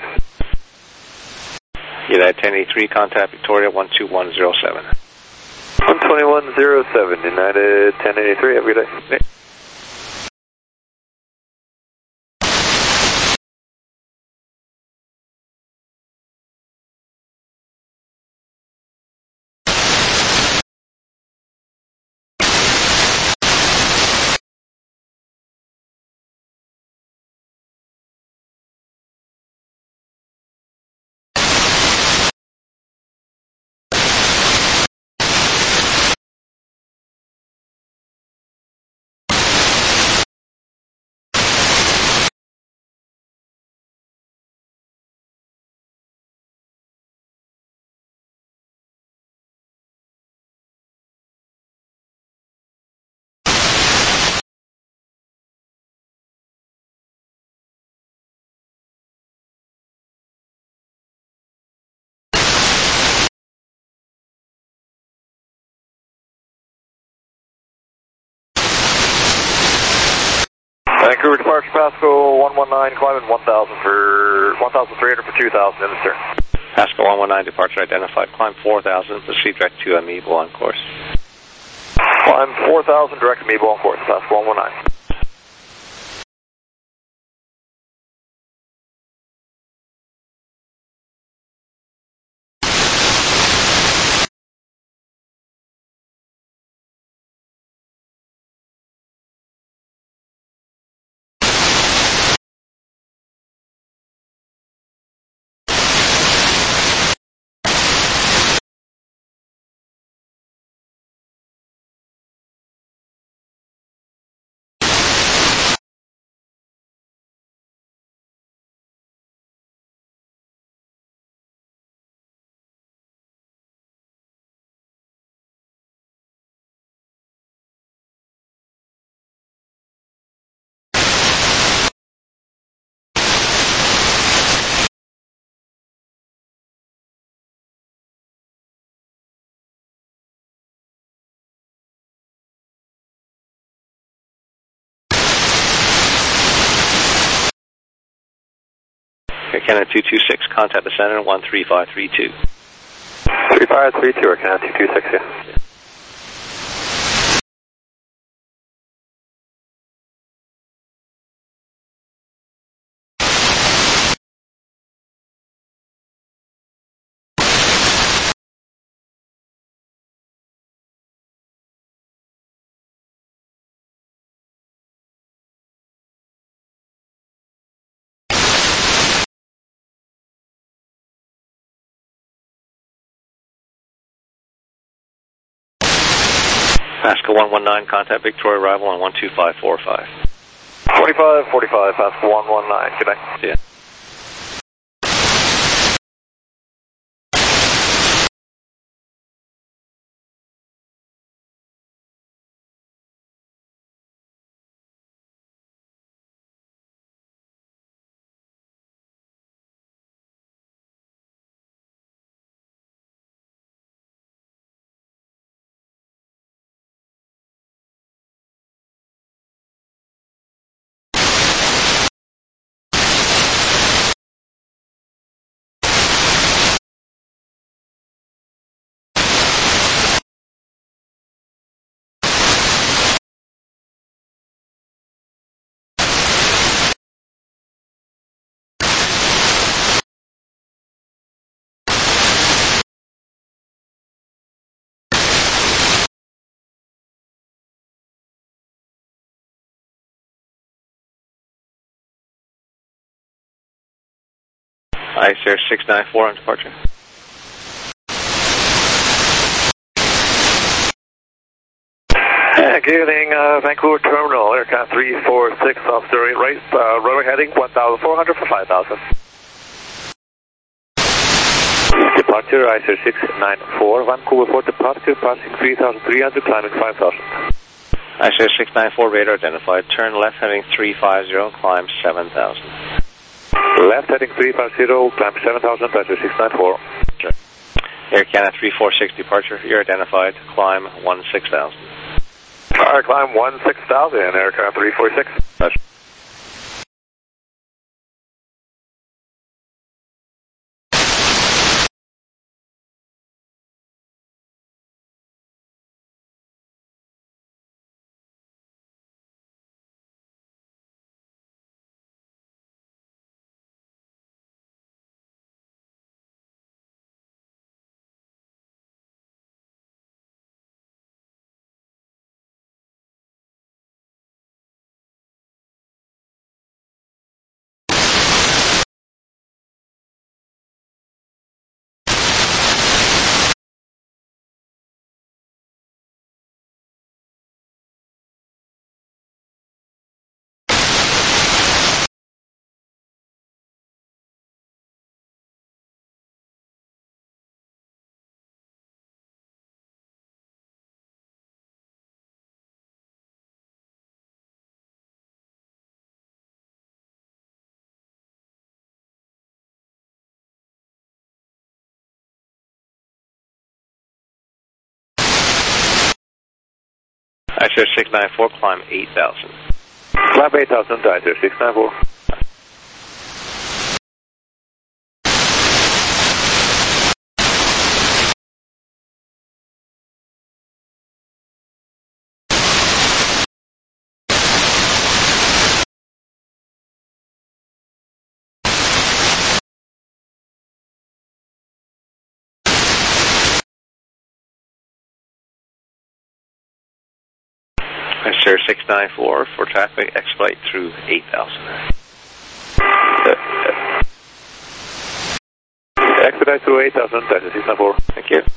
United 1083, contact Victoria 12107. 12107, United 1083, have a good day. Vancouver departure Pasco 119, climbing 1,000 for 1,300 for 2,000 in the turn. Pasco 119 departure identified. Climb 4,000. Proceed direct to Amiibo on course. Climb 4,000 direct Amiibo on course. Pasco 119. Canada 226, contact the center 13532. 3532 or Canada 226, yeah. Pasco 119, contact Victoria arrival on 12545. 4545, Pasco 119, good night. Yeah. Ice Air 694 on departure. Good evening, Vancouver Terminal, aircraft 346, officer right, runway heading 1,400 for 5,000. Departure, Ice Air 694, Vancouver Port departure, passing 3,300, climbing 5,000. Ice Air 694, radar identified. Turn left heading 350, climb 7,000. Left heading 350, climb 7,000, Ice Air 694. Sure. Air Canada 346, departure, you're identified. Climb 16,000. Alright, climb 16,000, aircraft 346. That's Ice Air 694, climb 8,000. Climb Climb 8000, dicer 694. Sir 694 for traffic, expedite through 8000. Expedite through 8000, dicer 694. Thank you.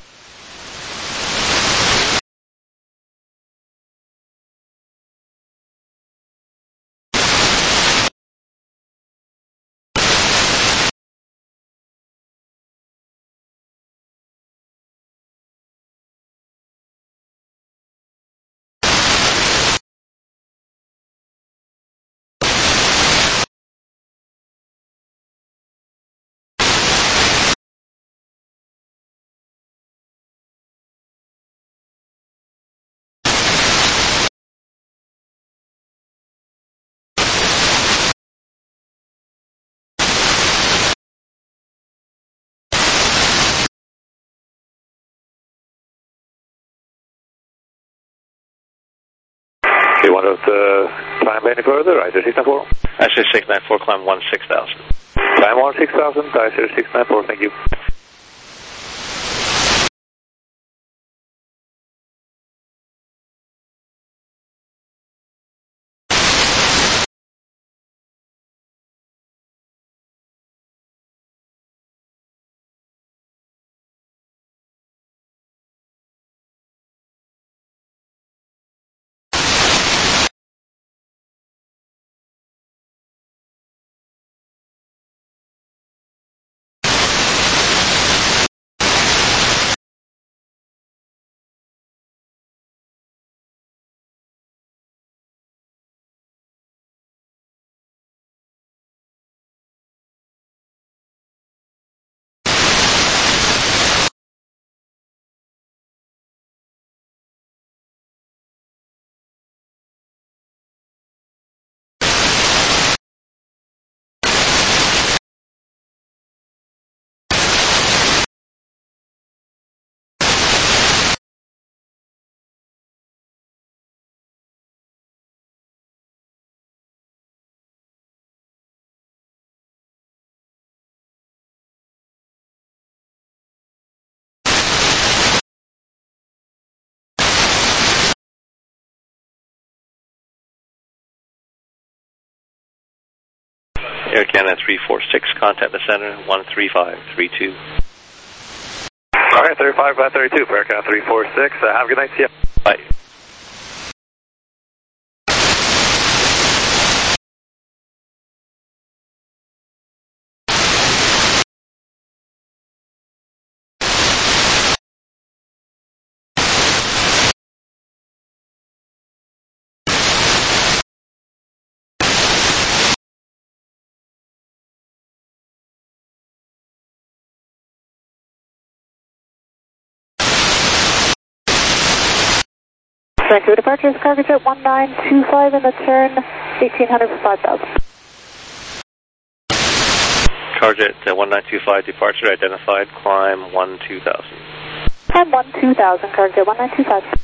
Do you want us to climb any further? Dicer 694. Sir 694, climb 16,000. Climb 16,000, dicer 694, thank you. Air Canada 346, contact the center 13532. Alright, 3532 for Air Canada 346. Have a good night, see ya. Bye. Vancouver departures, cargo jet 1925 in the turn 1800 for 5000. Cargo jet 1925 departure identified, climb 12,000. Climb 12,000, cargo jet 1925.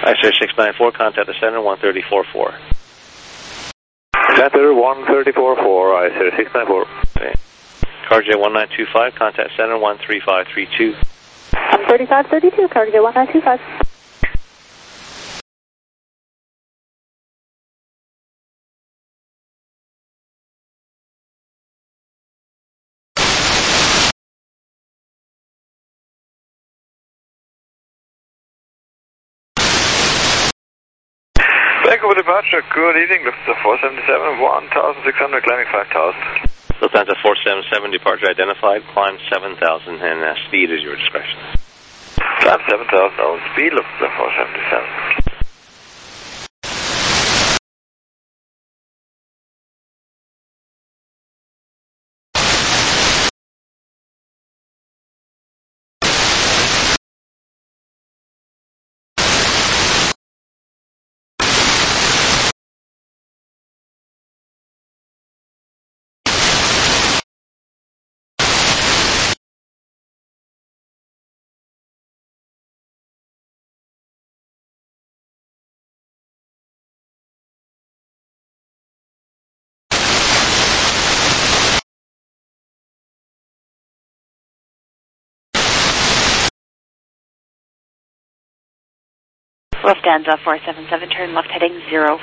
X-ray 694, contact the center 134.4. Center 134.4, I-Series 694. Okay. Cargo 1925, contact center 13532. 3532, Cargo 1925. Vancouver departure, good evening, Lufthansa 477, 1,600, climbing 5,000. Lufthansa 477, departure identified, climb 7,000, and speed is your discretion. Climb 7,000, on speed, Lufthansa 477. Lufthansa 477, turn left heading 050.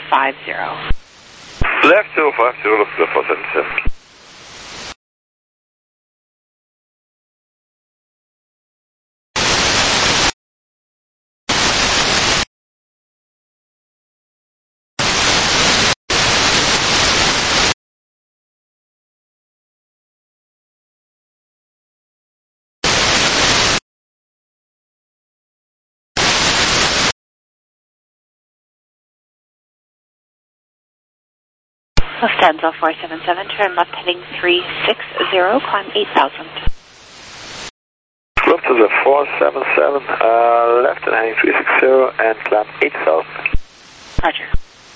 Left 050, Lufthansa 477. Lufthansa 477, turn left heading 360, climb 8,000. Lufthansa 477, left and heading 360 and climb 8,000. Roger.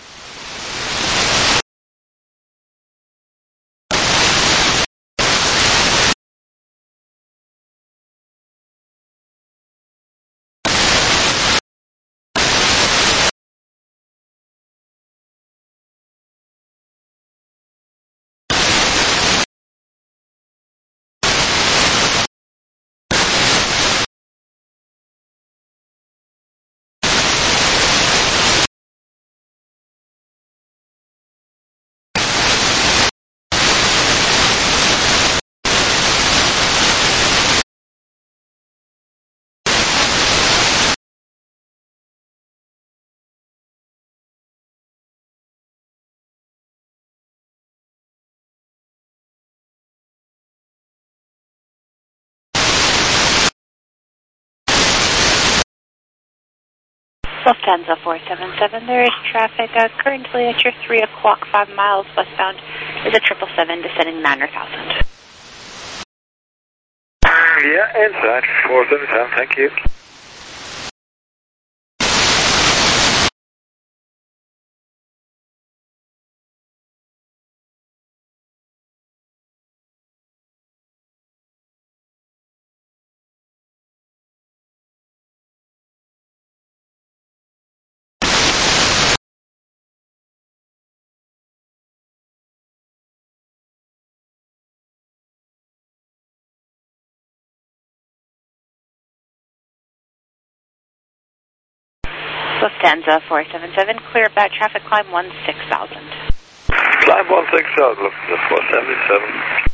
Lufthansa 477, there is traffic currently at your 3 o'clock, 5 miles westbound is a 777 descending 9,000. Yeah, inside 477, thank you. Lufthansa 477, clear about traffic, climb 16,000. Climb 16,000, Lufthansa 477.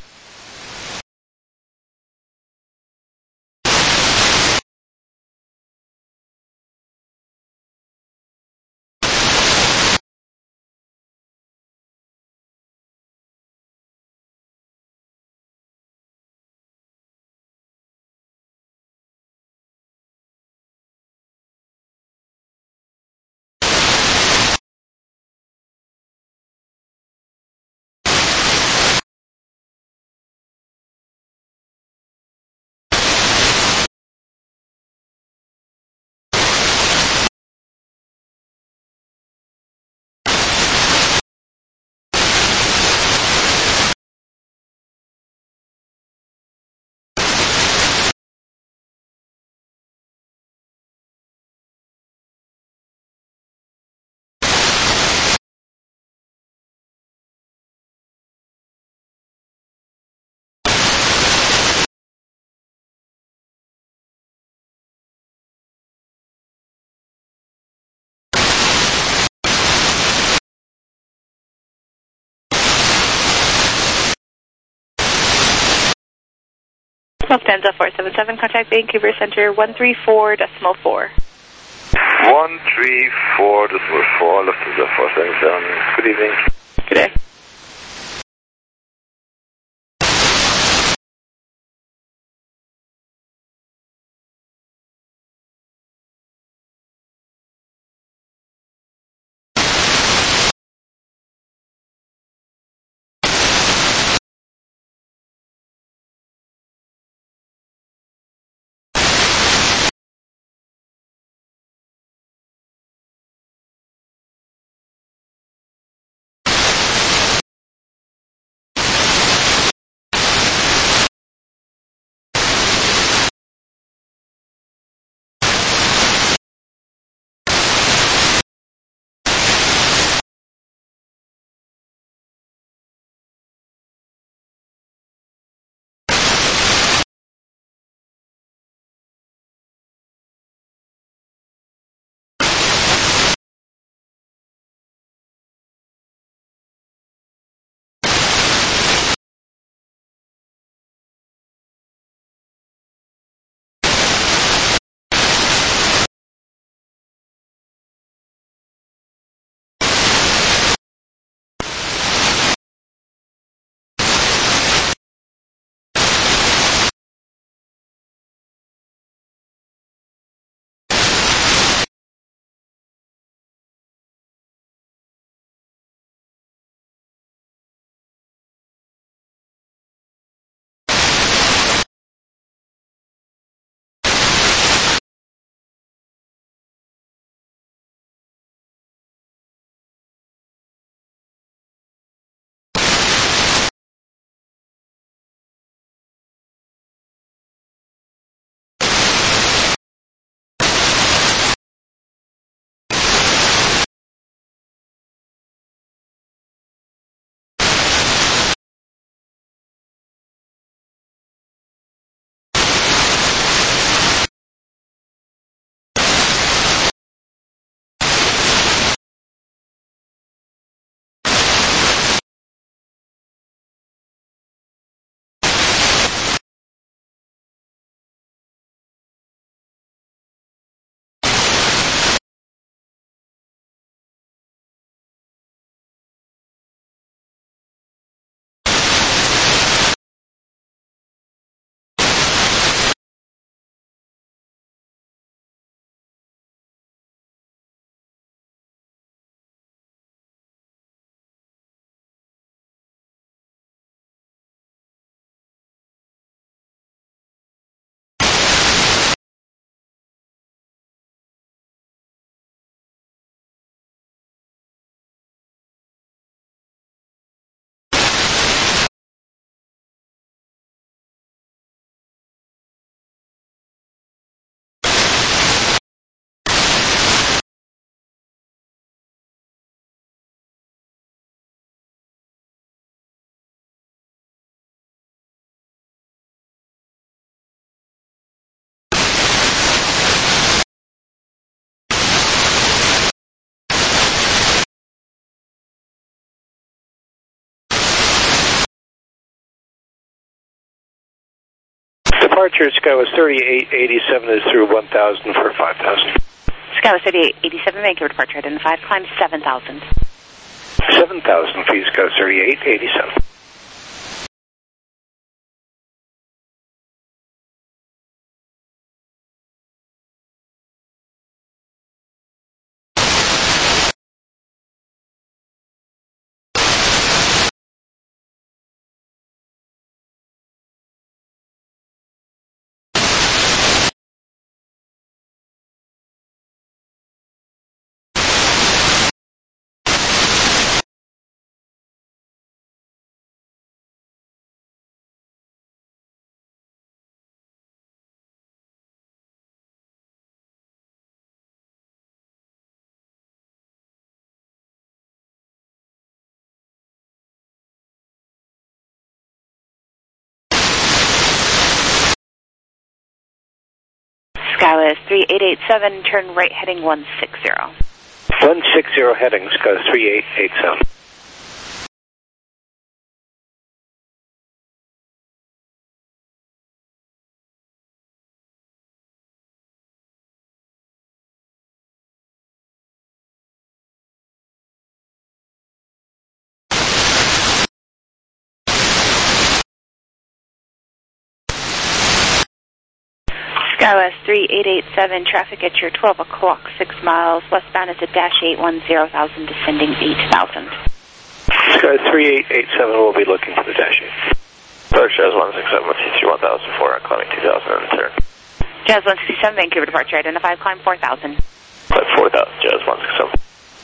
Lufthansa 477, contact Vancouver Center 134.4. 134.4, Lufthansa 477. Good evening. Good day. Departure Skywest 3887 is through 1000 for 5000. Skywest 3887, Vancouver departure identified, climb 7000. 7000 feet, Skywest 3887. Skywest 3887, turn right heading 160. 160 heading, Skywest 3887. SkyWest 3887, traffic at your 12 o'clock, 6 miles. Westbound is at dash 810,000, descending 8,000. SkyWest 3887 will be looking for the dash 8. Approach Jazz 167 with TC 1004, climbing 2000 on the turn. Jazz 167, Vancouver departure, identified, climb 4,000. Climb 4,000, Jazz 167.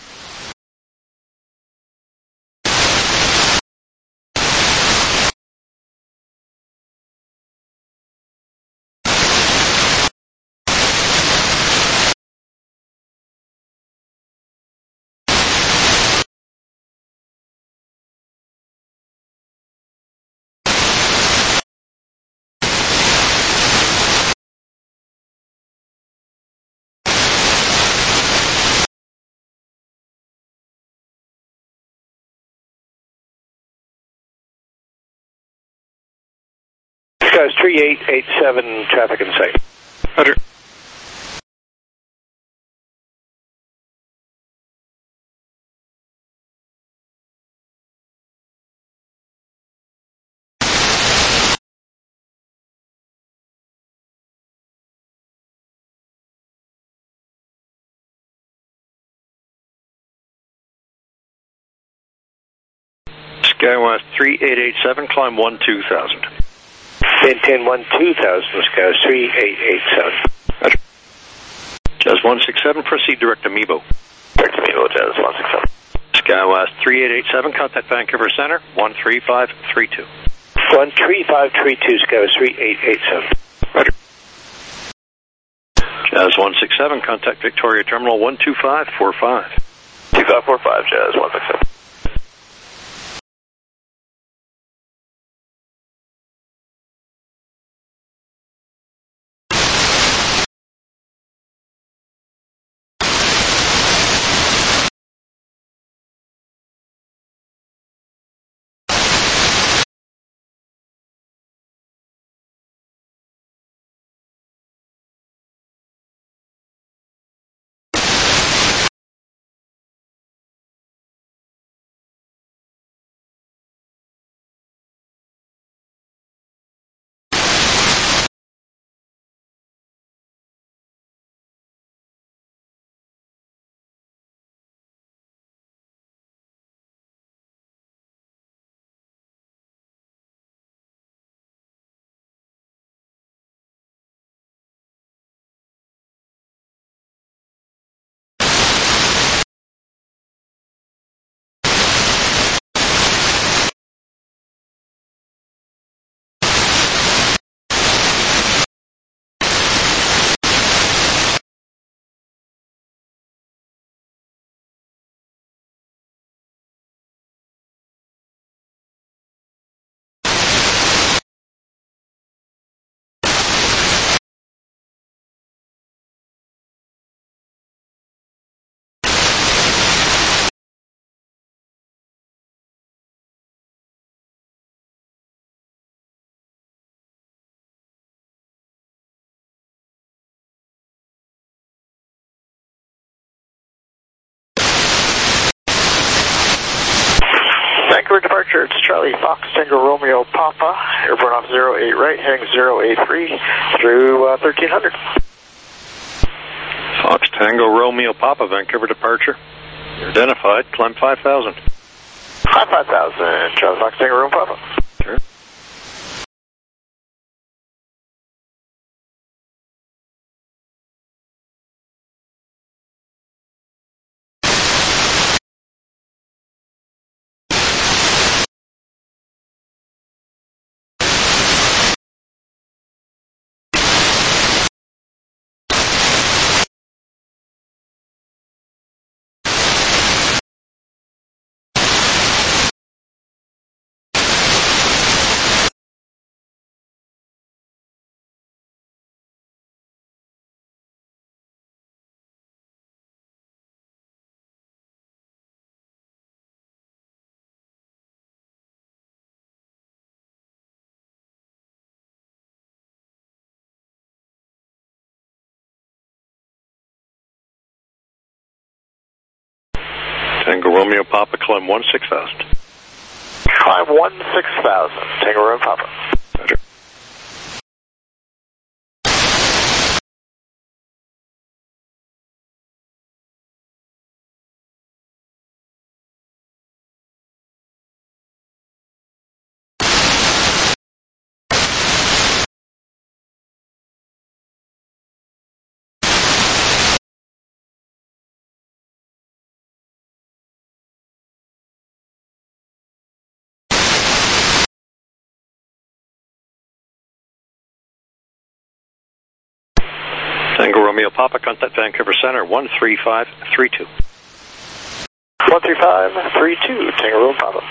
SkyWest 3887, traffic in sight. Roger. SkyWest 3887, climb 12,000. Maintain 12,000, SkyWest 3887. Roger. Jazz 167, proceed direct to Mebo. Direct to Mebo, Jazz 167. SkyWest 3887, contact Vancouver Center, 13532. 13532, SkyWest 3887. Roger. Jazz 167, contact Victoria Terminal 12545. 2545, Jazz 167. Vancouver departure, it's Charlie Fox, Tango Romeo Papa, airborne off 08 right, heading 083 through 1300. Fox Tango Romeo Papa, Vancouver departure. You're identified, climb 5,000. Climb 5,000, Charlie Fox, Tango Romeo Papa. Sure. Tango Romeo Papa, climb 16,000. Climb 16,000, Tango Romeo Papa. Roger. Tango Romeo Papa, contact Vancouver Center, 13532. 13532, Tango Romeo Papa.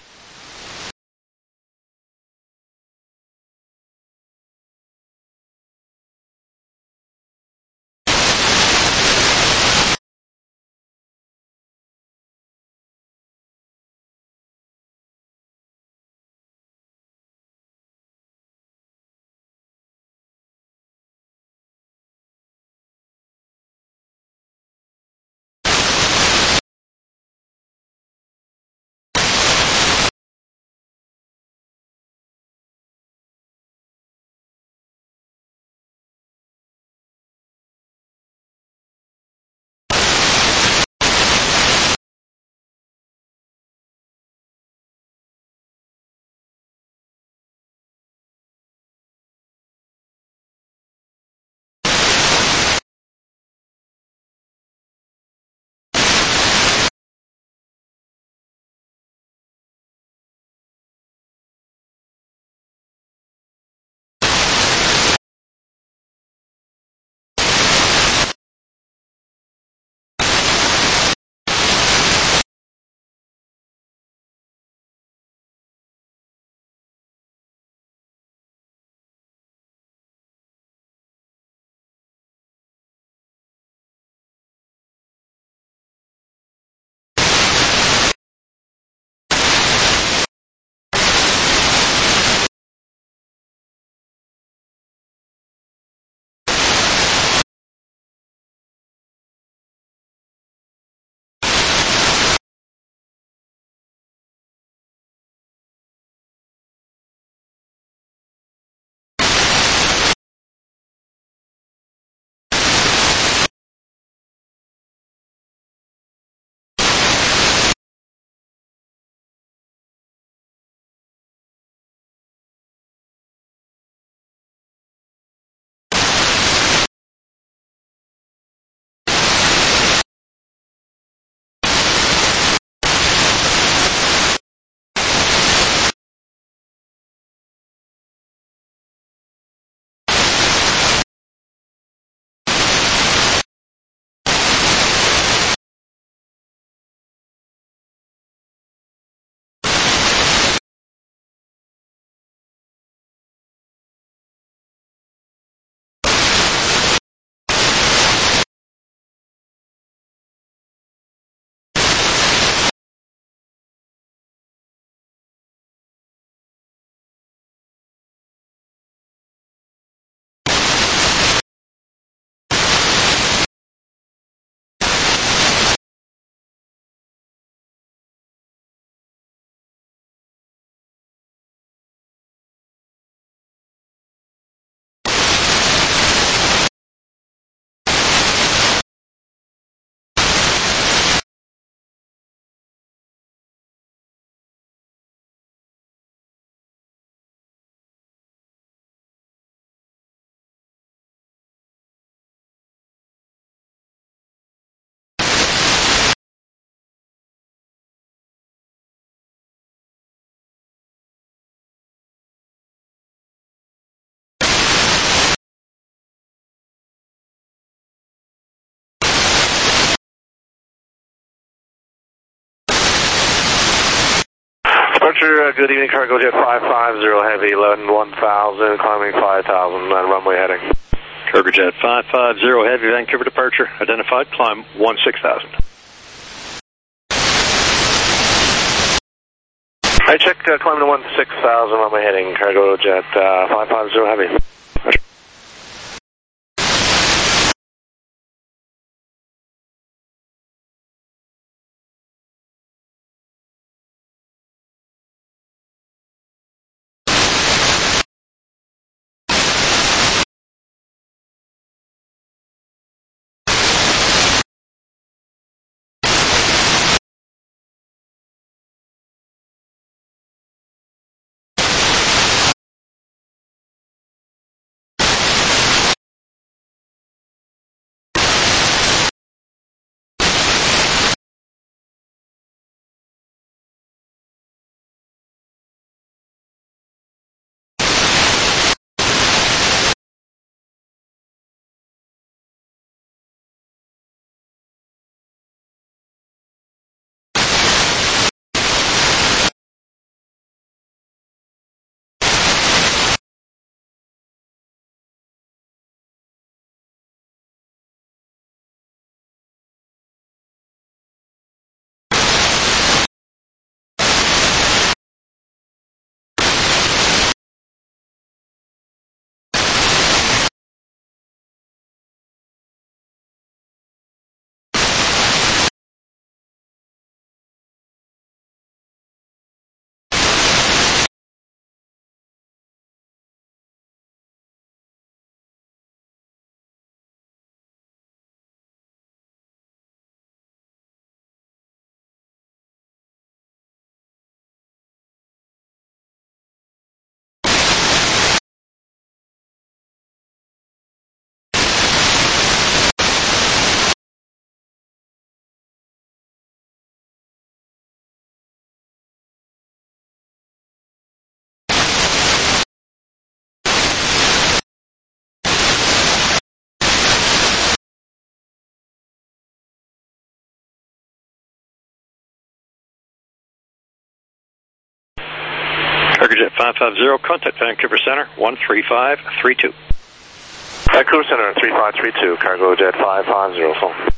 Departure, good evening, cargo jet 550 heavy, loading 1000, climbing 5000, and runway heading. Cargo jet 550 heavy, Vancouver departure, identified, climb 16,000. I check climbing to 16,000, runway heading, cargo jet 550 heavy. Cargojet 550, contact Vancouver Center 13532. Vancouver Center 3532, Cargojet 550, phone.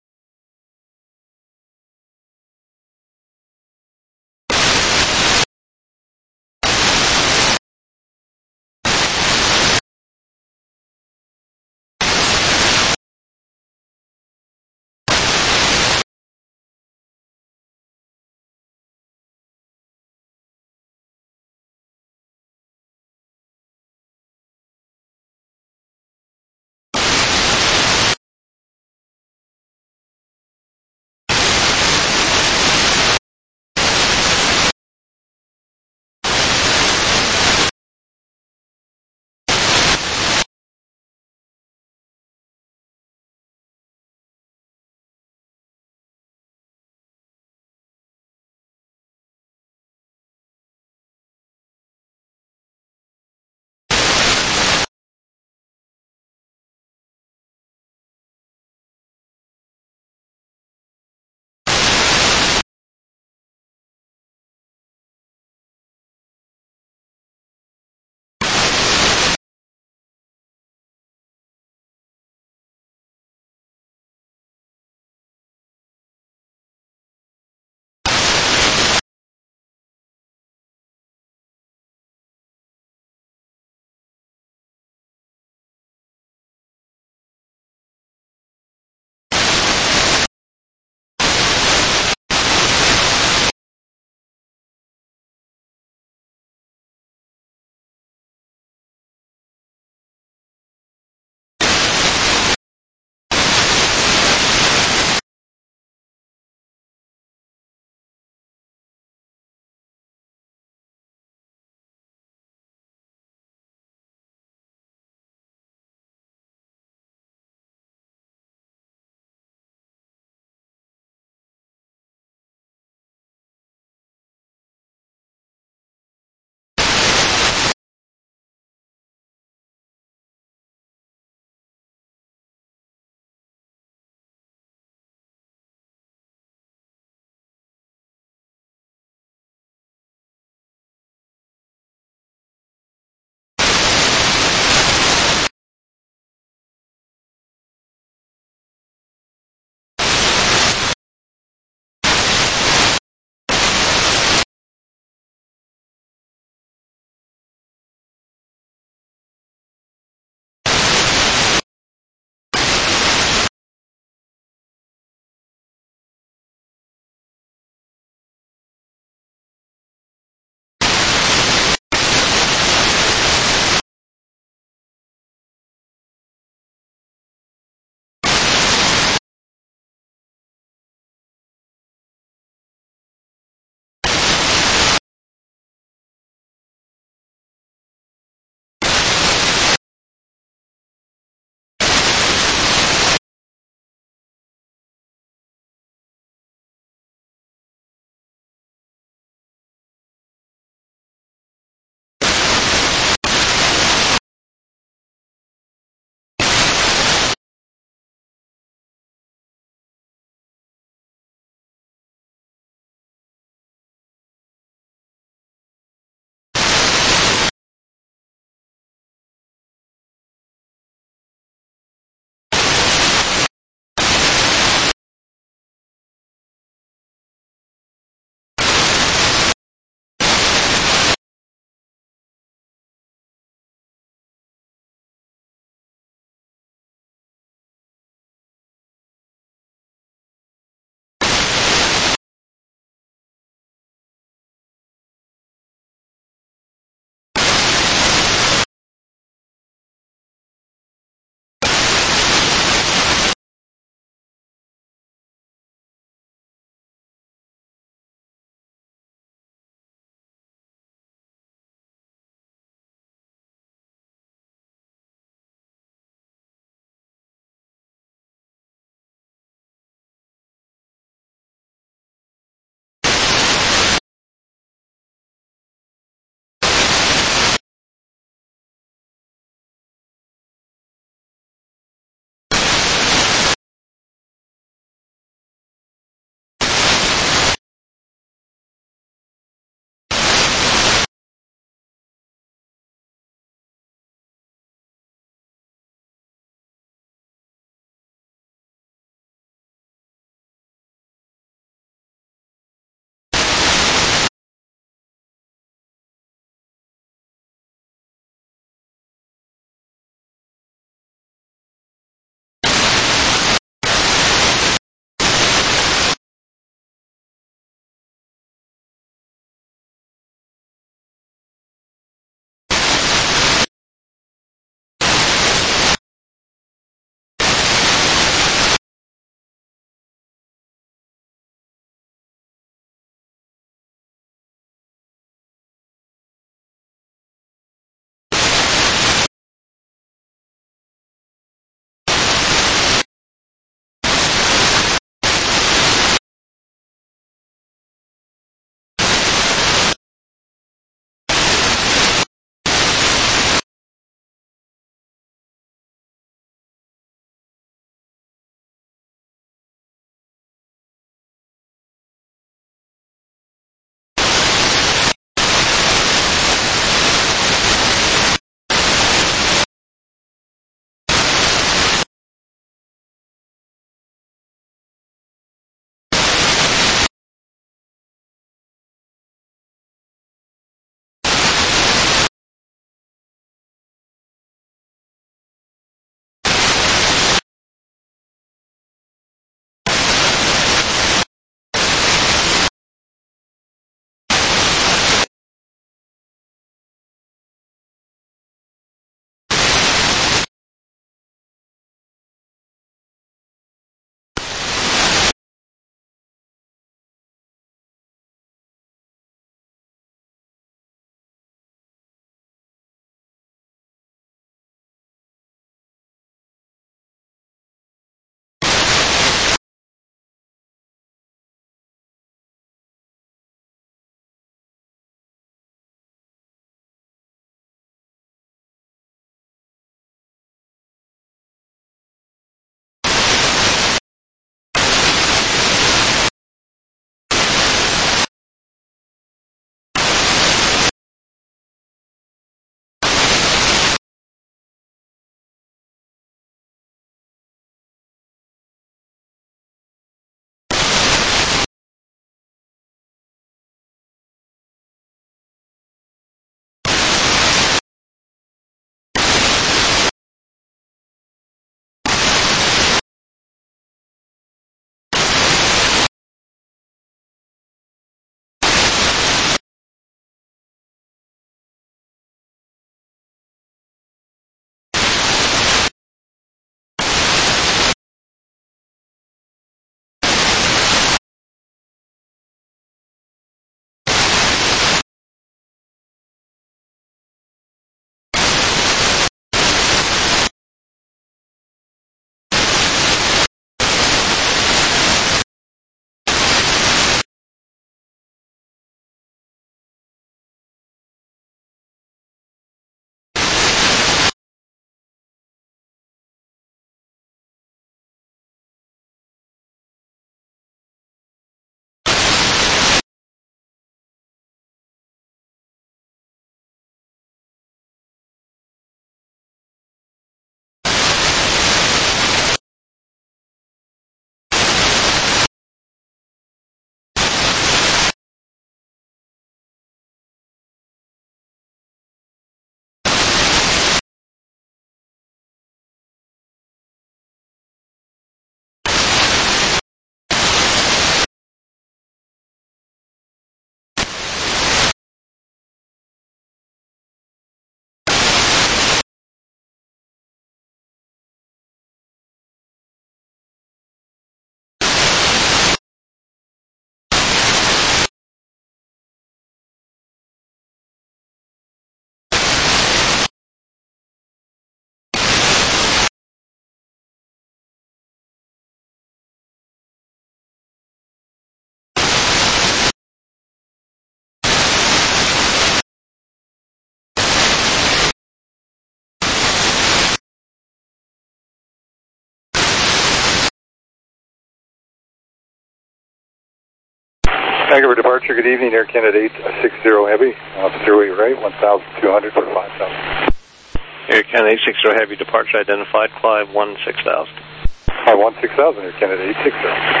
Vancouver departure, good evening, Air Canada 860 Heavy, 08 right, 1,200 for 5,000. Air Canada 860 Heavy departure identified, climb 16,000. 16,000, Air Canada 860.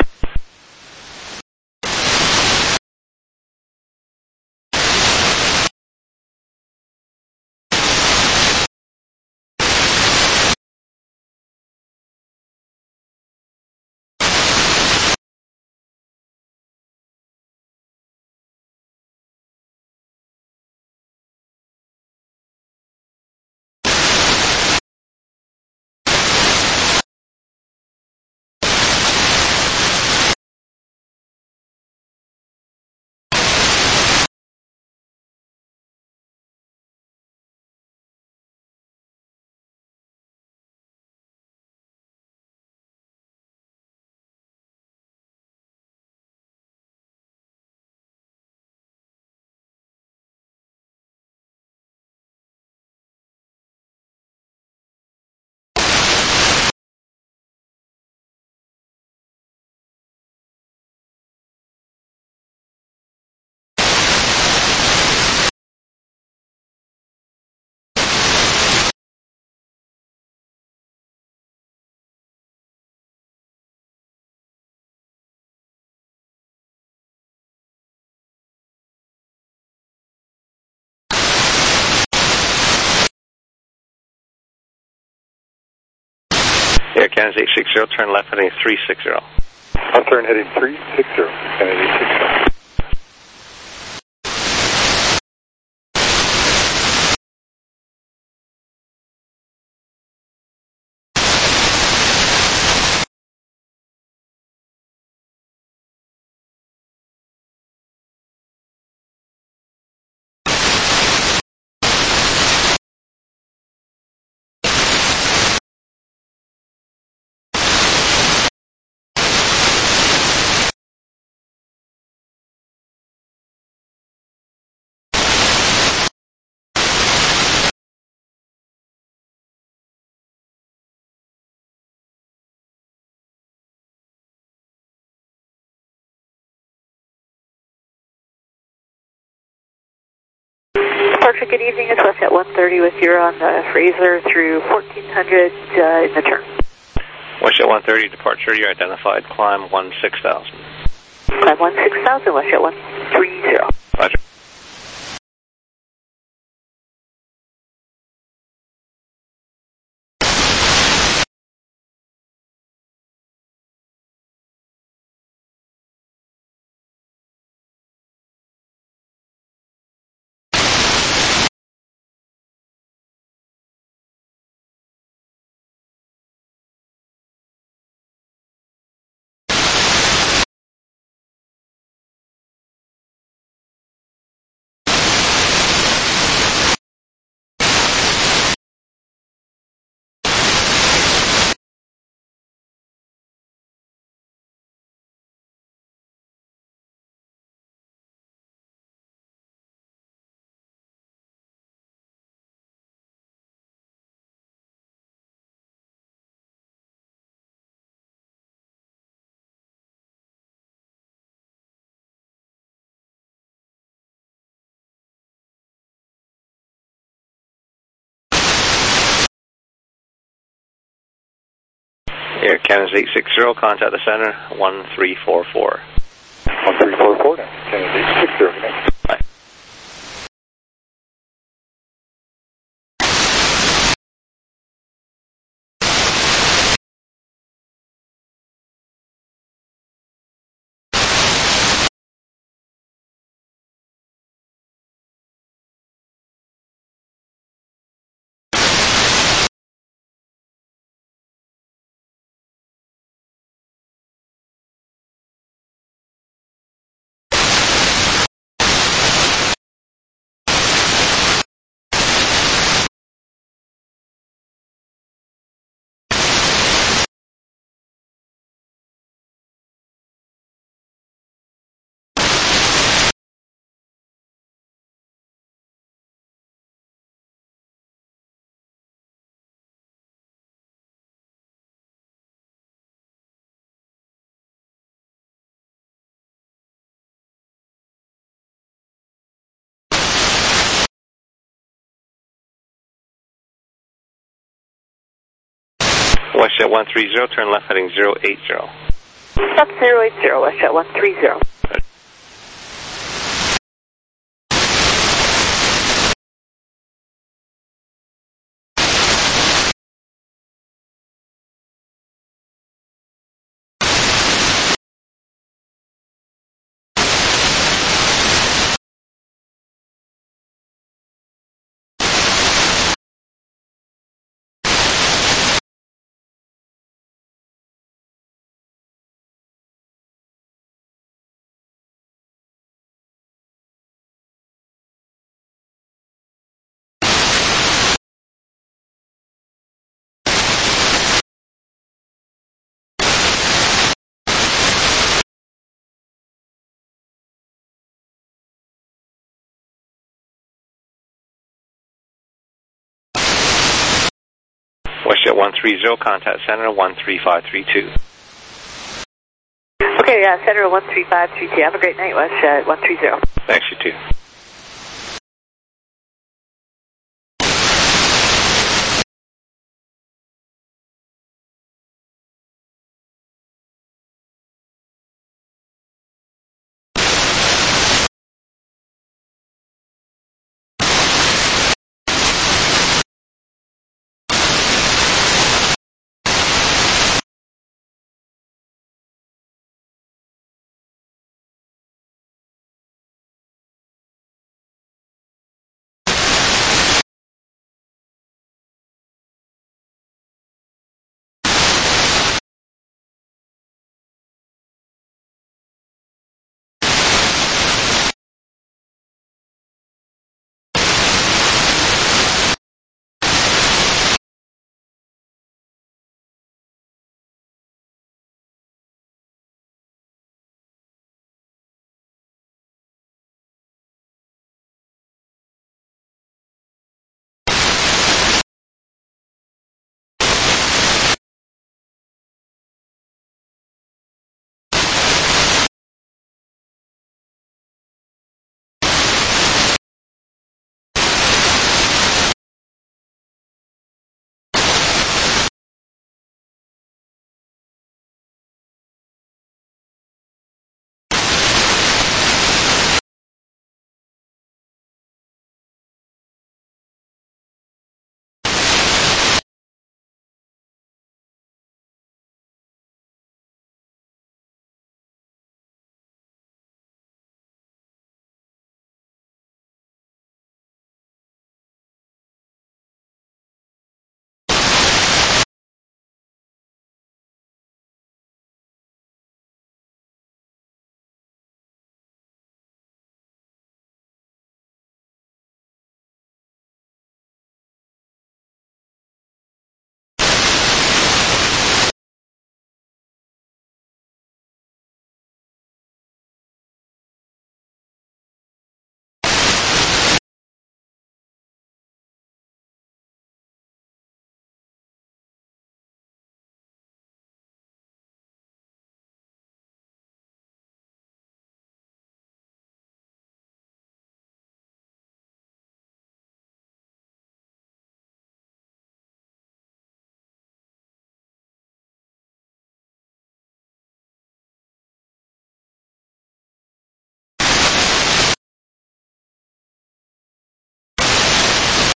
Air Canada 860, turn left heading 360. I'll turn heading 360, Canada 860. Departure, good evening. It's WestJet 130 with you on the Fraser through 1400 in the turn. WestJet 130 departure, you identified, climb 16,000. Climb 16,000, WestJet 130. Roger. Air Canada 860, contact the center, 1344. 1344 now, Canada 860. Bye. WestJet 130, turn left heading 080. Stop 080, WestJet 130. WestJet 130, contact center 13532. Okay, Center 13532. Have a great night, WestJet 130. Thanks, you too.